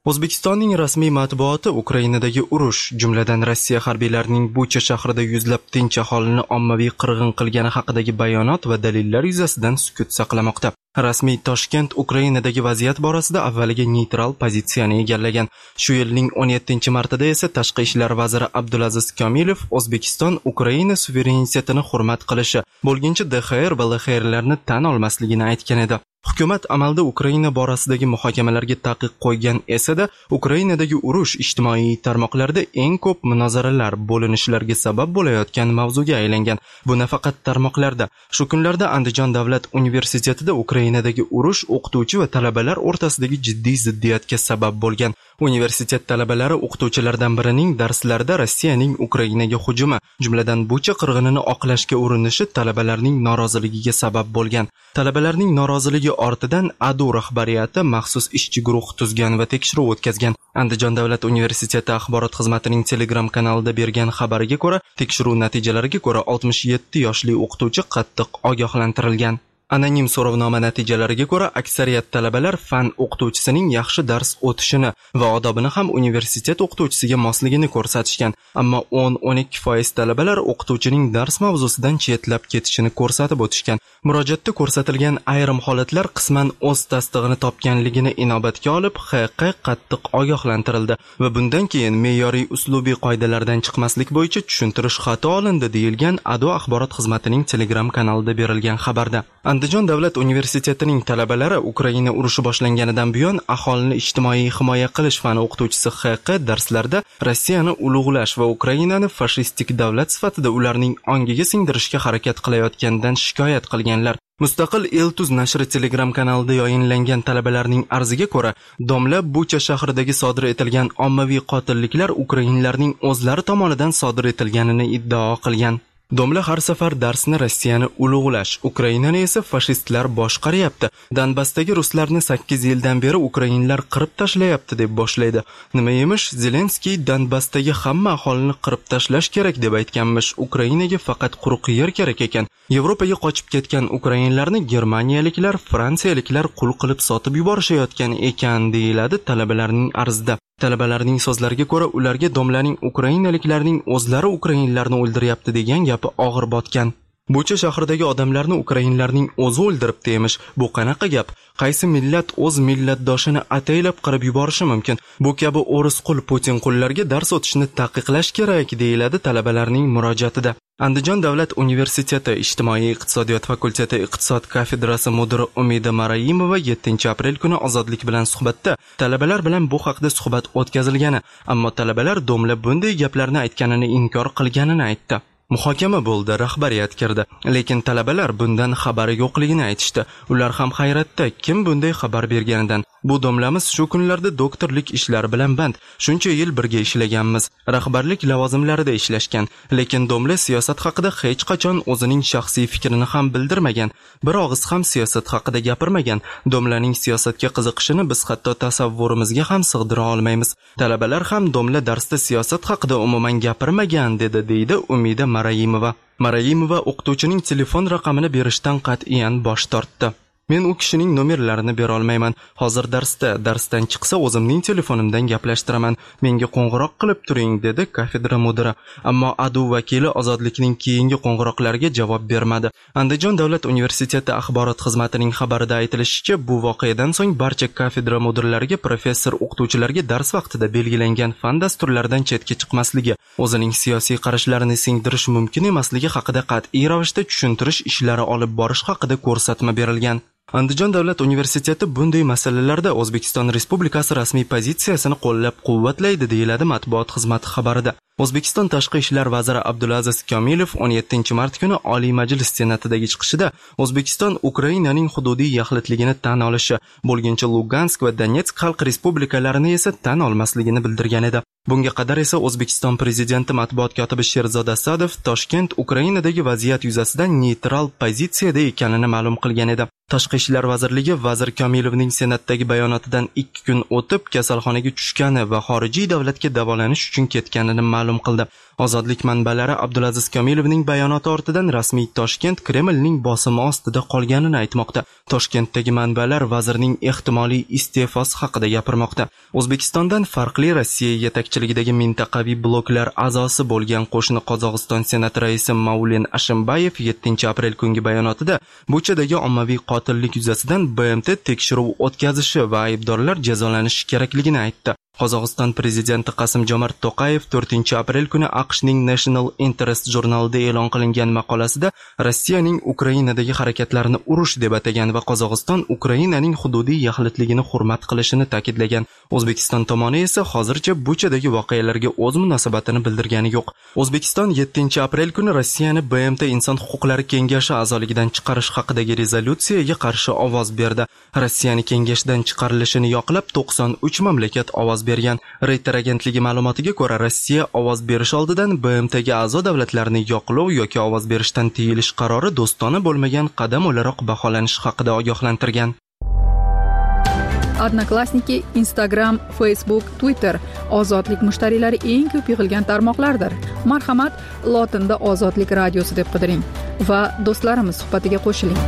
O'zbekistonning rasmiy matbuoti Ukrainadagi urush, jumladan Rossiya harbiylarining Bucha shahrida yuzlab tinch aholini ommaviy qirg'in qilgani haqidagi bayonot va dalillar yuzasidan sukut saqlamoqda. Rasmiy Toshkent Ukrainadagi vaziyat borasida avvaliga neytral pozitsiyani egallagan. Shu yilning o'n yettinchi martida esa Tashqi ishlar vaziri Abdulaziz Komilov O'zbekiston Ukraina suverenitetini hurmat qilishi, bo'lgincha D X R va L X R'larni tan olmasligini aytgan edi. Hukumat amalda Ukraina borasidagi muhokamalarga taqiq qo'ygan esa-da, Ukrainadagi urush ijtimoiy tarmoqlarda eng ko'p munozaralar, bo'linishlarga sabab bo'layotgan mavzuga aylangan. Bu nafaqat tarmoqlarda. Shu kunlarda Andijon davlat universitetida Ukrainadagi urush o'qituvchi va talabalar o'rtasidagi jiddiy ziddiyatga sabab bo'lgan. Universitet talabalari o'qituvchilardan birining darslarida Rossiyaning Ukrainaga hujumi, jumladan Bucha qirg'inini oqlashga urinishi talabalarning noroziligiga sabab bo'lgan. Talabalarning noroziligi ortidan A D U rahbariyati maxsus ishchi guruh tuzgan va tekshiruv o'tkazgan. Andijon davlat universiteti axborot xizmatining Telegram kanalida bergan xabariga ko'ra, tekshiruv natijalariga ko'ra oltmish yetti yoshli o'qituvchi qattiq ogohlantirilgan. Anonim so'rovnoma natijalariga ko'ra, aksariyat talabalar fan o'qituvchisining yaxshi dars o'tishini va odobini ham universitet o'qituvchisiga mosligini ko'rsatishgan, ammo o'n o'n ikki foiz talabalar o'qituvchining dars mavzusidan chetlab ketishini ko'rsatib o'tishgan. Murojaatda ko'rsatilgan ayrim holatlar qisman o'z tasdig'ini topganligini inobatga olib, X Q qattiq ogohlantirildi va bundan keyin me'yoriy uslubiy qoidalardan chiqmaslik bo'yicha tushuntirish xati olindi, deyilgan A D U axborot xizmatining Telegram kanalida berilgan xabarda. Andijon davlat universitetining talabalari Ukraina urushi boshlanganidan buyon aholini ijtimoiy himoya qilish fani o'qituvchisi X Q darslarda Rossiyani ulug'lash va Ukrainani fashistik davlat sifatida ularning ongiga singdirishga harakat qilayotganidan shikoyat qilganlar. Mustaqil Eltuz nashri Telegram kanalida yayinlangan talabalarning arziga ko'ra, domla Bucha shahridagi sodir etilgan ommaviy qotilliklar ukrainlarning o'zlari tomonidan sodir etilganini iddao qilgan. Domla har safar darsni Rossiyani ulug'lash, Ukrainani esa fashistlar boshqaryapti. Donbassdagi ruslarni sakkiz yildan beri ukrainlar qirib tashlayapti deb boshlaydi. Nima emish, Zelenskiy Donbassdagi hamma aholini qirib tashlash kerak deb aytganmish. Ukrainaga faqat quruq yer kerak ekan. Yevropaga qochib ketgan ukrainlarni germaniyaliklar, fransiyaliklar qul qilib sotib yuborishayotgan ekan, deyiladi talabalarning arzida. Talabalarning so'zlariga ko'ra, ularga domlaning ukrainaliklarning o'zlari ukrainlarni o'ldiryapti degan gapi og'ir botgan. Bucha shahridagi odamlarni ukrainlarning o'zi o'ldiribdi emish. Bu qanaqa gap? Qaysi millat o'z millatdoshini ataylab qirib yuborishi mumkin? Bu kabi o'ris qul Putin qullarga dars o'tishni taqiqlash kerak, deyiladi talabalarning murojaatida. Andijon davlat universiteti ijtimoiy iqtisodiyot fakulteti iqtisod kafedrasi mudiri Umida Marayimova yettinchi aprel kuni Ozodlik bilan suhbatda talabalar bilan bu haqda suhbat o'tkazilgani, ammo talabalar domla bunday gaplarni aytganini inkor qilganini aytdi. Muhokama bo'ldi, rahbariyat kirdi, lekin talabalar bundan xabari yo'qligini aytishdi. Ular ham hayratda, kim bunday xabar berganidan. Bu domlamiz shu kunlarda doktorlik ishlari bilan band. Shuncha yil birga ishlaganmiz. Rahbarlik lavozimlarida ishlashgan, lekin domla siyosat haqida hech qachon o'zining shaxsiy fikrini ham bildirmagan. Bir og'iz ham siyosat haqida gapirmagan. Domlaning siyosatga qiziqishini biz hatto tasavvurimizga ham sig'dira olmaymiz. Talabalar ham domla darsda siyosat haqida umuman gapirmagan, dedi, deydi Umida Marayimova. Marayimova o'qituvchining telefon raqamini berishdan qat'iyan bosh tortdi. Men u kishining nomerlarini bera olmayman. Hozir darsda, darsdan chiqsa o'zimning telefonimdan gaplashtiraman. Menga qo'ng'iroq qilib turing, dedi kafedra mudiri. Ammo A D U vakili Ozodlikning keyingi qo'ng'iroqlariga javob bermadi. Andijon davlat universiteti axborot xizmatining xabarida aytilishicha, bu voqeadan so'ng barcha kafedra mudirlariga professor o'qituvchilarga dars vaqtida belgilangan fan dasturlaridan chetga chiqmasligi, o'zining siyosiy qarashlarini singdirish mumkin emasligi haqida qat'iy ravishda tushuntirish ishlari olib borish haqida ko'rsatma berilgan. Andijon davlat universiteti bunday masalalarda O'zbekiston Respublikasi rasmiy pozitsiyasini qo'llab-quvvatlaydi, deyiladi matbuot xizmati xabarida. O'zbekiston Tashqi ishlar vaziri Abdulaziz Komilov o'n yettinchi mart kuni Oliy Majlis Senatidagi chiqishida O'zbekiston Ukrainaning hududiy yaxlitligini tan olishi, bo'lgincha Lugansk va Donetsk xalq respublikalarini esa tan olmasligini bildirgan edi. Bunga qadar esa O'zbekiston prezidenti matbuot kotibi Sherzod Asadov Toshkent Ukrainadagi vaziyat yuzasidan neytral pozitsiyada ekanini ma'lum qilgan edi. Tashqi ishlar vazirligi vazir Komilovning senatdagi bayonotidan ikki kun o'tib kasalxonaga tushgani va xorijiy davlatga davolanish uchun ketganini ma'lum qildi. Ozodlik manbalari Abdulaziz Komilovning bayonoti ortidan rasmiy Toshkent Kremlning bosimi ostida qolganini aytmoqda. Toshkentdagi manbalar vazirning ehtimoliy iste'fosi haqida gapirmoqda. O'zbekistondan farqli Rossiya yetakchiligidagi mintaqaviy bloklar a'zosi bo'lgan qo'shni Qozog'iston Senati raisi Maulen Ashimbayev yettinchi aprel kungi bayonotida Buchadagi ommaviy qotillik yuzasidan B M T tekshiruv o'tkazishi va aybdorlar jazolanishi kerakligini aytdi. Qozog'iston prezidenti Qasim-Jomart To'qayev to'rtinchi aprel kuni AQShning National Interest jurnalida e'lon qilingan maqolasida Rossiyaning Ukrainadagi harakatlarini urush deb atagan va Qozog'iston Ukrainaning hududiy yaxlitligini hurmat qilishini ta'kidlagan. O'zbekiston tomoni esa hozircha Buchadagi voqealarga o'z munosabatini bildirgani yo'q. O'zbekiston yettinchi aprel kuni Rossiyani B M T Inson huquqlari kengashi a'zoligidan chiqarish haqidagi rezolyutsiyaga qarshi ovoz berdi. Rossiyani kengashdan chiqarilishini yoqlab to'qson uch mamlakat ovoz bergan. Reuters agentligi ma'lumotiga ko'ra, Rossiya ovoz berish oldidan B M T ga a'zo davlatlarni yoqlov yoki ovoz berishdan tiyilish qarori do'stona bo'lmagan qadam o'laroq baholanishi haqida ogohlantirgan. Odnoklassniki, Instagram, Facebook, Twitter ozodlik mushtariylari eng ko'p yig'ilgan tarmoqlardir. Marhamat, lotinda Ozodlik radiosi deb qidiring va do'stlarimiz suhbatiga qo'shiling.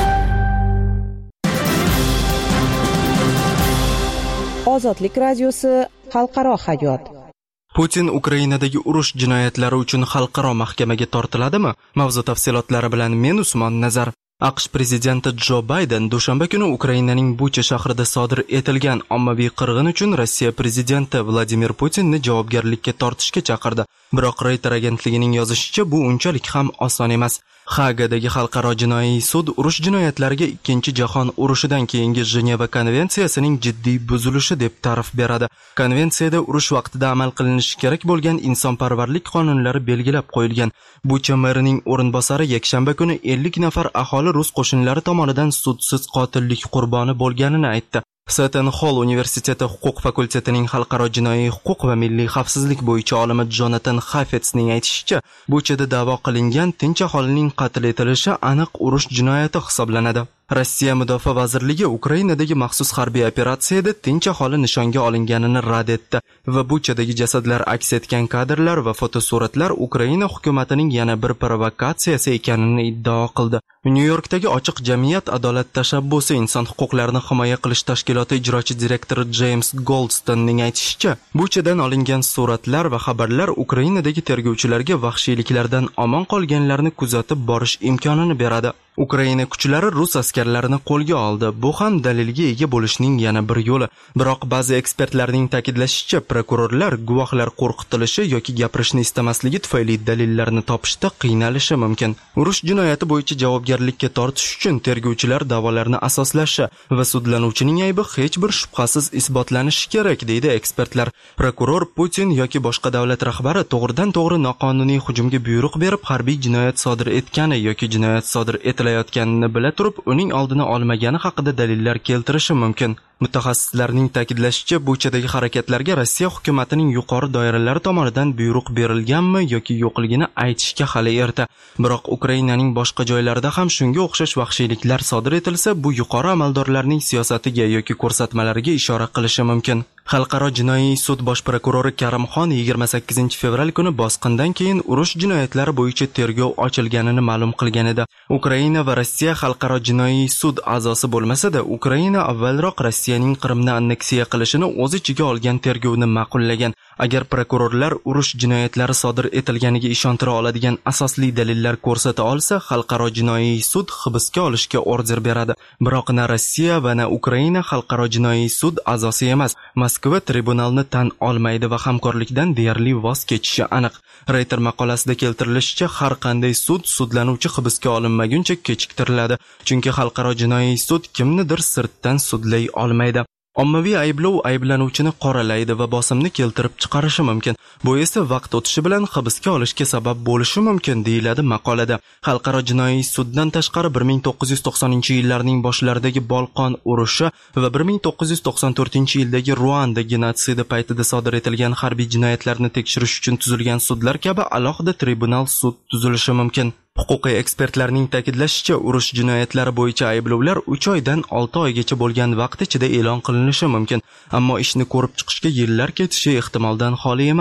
Ozodlik radiosi xalqaro hayot. Putin Ukrainadagi urush jinoyatlari uchun xalqaro mahkamaga tortiladimi? Mavzu tafsilotlari bilan men Usmon Nazar. AQSh prezidenti Jo Bayden dushanba kuni Ukrainaning Bucha shahrida sodir etilgan ommaviy qirg'in uchun Rossiya prezidenti Vladimir Putinni javobgarlikka tortishga chaqirdi. Biroq Reuters agentligining yozishicha, bu unchalik ham oson emas. Hagadagi xalqaro jinoiy sud urush jinoyatlariga ikkinchi jahon urushidan keyingi Jeneva konvensiyasining jiddiy buzilishi deb ta'rif beradi. Konvensiyada urush vaqtida amal qilinishi kerak bo'lgan insonparvarlik qonunlari belgilab qo'yilgan. Bucha merining o'rinbosari yakshanba kuni ellik nafar aholi rus qo'shinlari tomonidan sudsiz qotillik qurboni bo'lganini aytdi. Seton Hall universiteti huquq fakultetining xalqaro jinoiy huquq va milliy xavfsizlik bo'yicha olimi Jonathan Hafetsning aytishicha, Buchada da'vo qilingan tinch aholining qatl etilishi aniq urush jinoyati hisoblanadi. Rossiya Mudofaa vazirligi Ukrainadagi maxsus harbiy operatsiyada tinch aholi nishonga olinganini rad etdi va Buchadagi jasadlar aks etgan kadrlar va fotosuratlar Ukraina hukumatining yana bir provokatsiyasi ekanini iddao qildi. Nyu-Yorkdagi ochiq jamiyat adolat tashabbusi inson huquqlarini himoya qilish tashkiloti ijrochi direktori James Goldstonning aytishicha, Buchadan olingan suratlar va xabarlar Ukrainadagi tergovchilarga vahshiyliklardan omon qolganlarni kuzatib borish imkonini beradi. Ukraina kuchlari rus askarlarini qo'lga oldi. Bu ham dalilga ega bo'lishning yana bir yo'li. Biroq ba'zi ekspertlarning ta'kidlashicha, prokurorlar guvohlar qo'rqitilishi yoki gapirishni istamasligi tufayli dalillarni topishda qiynalishi mumkin. Urush jinoyati bo'yicha javobgarlikka tortish uchun tergovchilar da'volarni asoslashi va sudlanuvchining aybi hech bir shubhasiz isbotlanishi kerak, deydi ekspertlar. Prokuror Putin yoki boshqa davlat rahbari to'g'ridan-to'g'ri noqonuniy hujumga buyruq berib harbiy jinoyat sodir etgani yoki jinoyat sodir etilayotganini bila turib uning oldini olmagani haqida dalillar keltirishi mumkin. Mutaxassislarning ta'kidlashicha, Buchadagi harakatlarga Rossiya hukumatining yuqori doiralari tomonidan buyruq berilganmi yoki yo'qligini aytishga hali erta. Biroq Ukrainaning boshqa joylarida ham shunga o'xshash vahshiyliklar sodir etilsa, bu yuqori amaldorlarning siyosatiga yoki ko'rsatmalariga ishora qilishi mumkin. Xalqaro jinoiy sud bosh prokurori Karimxon yigirma sakkizinchi fevral kuni bosqindan keyin urush jinoyatlari bo'yicha tergov ochilganini ma'lum qilgan edi. Ukraina va Rossiya xalqaro jinoiy sud a'zosi bo'lmasa-da, Ukraina avvalroq Rossiyaning Qrimni anneksiya qilishini o'z ichiga olgan tergovni ma'qullagan. Agar prokurorlar urush jinoyatlari sodir etilganiga ishontira oladigan asosli dalillar ko'rsata olsa, xalqaro jinoiy sud hibsga olishga order beradi. Biroq na Rossiya va na Ukraina xalqaro jinoiy sud a'zosi emas. Moskva tribunalni tan olmaydi va hamkorlikdan deyarli voz kechishi aniq. Reuters maqolasida keltirilishicha, har qanday sud sudlanuvchi hibsga olinmaguncha kechiktiriladi, chunki xalqaro jinoiy sud kimnidir sirtdan sudlay olmaydi. Ommaviy ayblov ayblanuvchini qoralaydi va bosimni keltirib chiqarishi mumkin. Bu esa vaqt o'tishi bilan hibsga olishga sabab bo'lishi mumkin, deyiladi maqolada. Xalqaro jinoiy suddan tashqari bir ming to'qqiz yuz to'qsoninchi yillarning boshlaridagi Bolqon urushi va bir ming to'qqiz yuz to'qson to'rtinchi yildagi Ruanda genotsidi paytida sodir etilgan harbiy jinoyatlarni tekshirish uchun tuzilgan sudlar kabi alohida tribunal sud tuzilishi mumkin. Huquqiy ekspertlarning ta'kidlashicha, urush jinoyatlari bo'yicha ayblovlar uch oydan olti oygacha bo'lgan vaqt ichida e'lon qilinishi mumkin, ammo ishni ko'rib chiqishga yillar ketishi ehtimoldan xoli emas.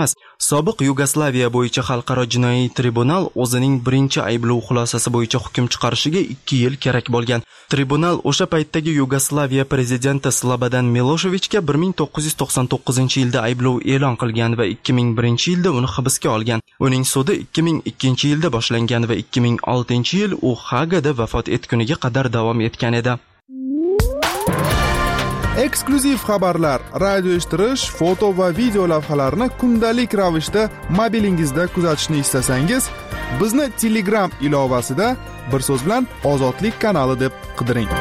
Sobiq Yugoslaviya bo'yicha xalqaro jinoiy tribunal o'zining birinchi ayblov xulosasi bo'yicha hukm chiqarishiga ikki yil kerak bo'lgan. Tribunal o'sha paytdagi Yugoslaviya prezidenti Slobodan Miloshevichga bir ming to'qqiz yuz to'qson to'qqizinchi yilda ayblov e'lon qilgan va ikki ming birinchi yilda uni hibsga olgan. Uning sudi ikki ming ikkinchi yilda boshlangan va ikki ming oltinchi yil u Hagada vafot etguniga qadar davom etgan edi. Eksklyuziv xabarlar, radio eshittirish, foto va video lavhalarni kundalik ravishda mobilingizda kuzatishni istasangiz, bizni Telegram ilovasida bir so'z bilan Ozodlik kanali deb qidiring.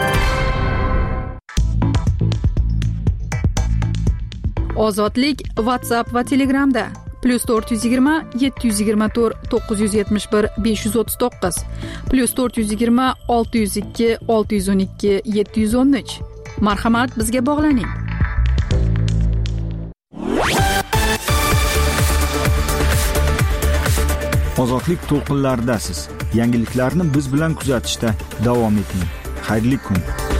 Ozodlik WhatsApp va Telegramda plus to'rt yuz yigirma yetti yuz yigirma to'rt to'qqiz yuz yetmish bir besh yuz o'ttiz to'qqiz plus to'rt yuz yigirma olti yuz ikki olti yuz o'n ikki yetti yuz o'n uch. Marhamat, bizga bog'laning. Ozodlik to'lqinlaridasiz. Yangiliklarni biz bilan kuzatishda davom eting. Xayrli kun.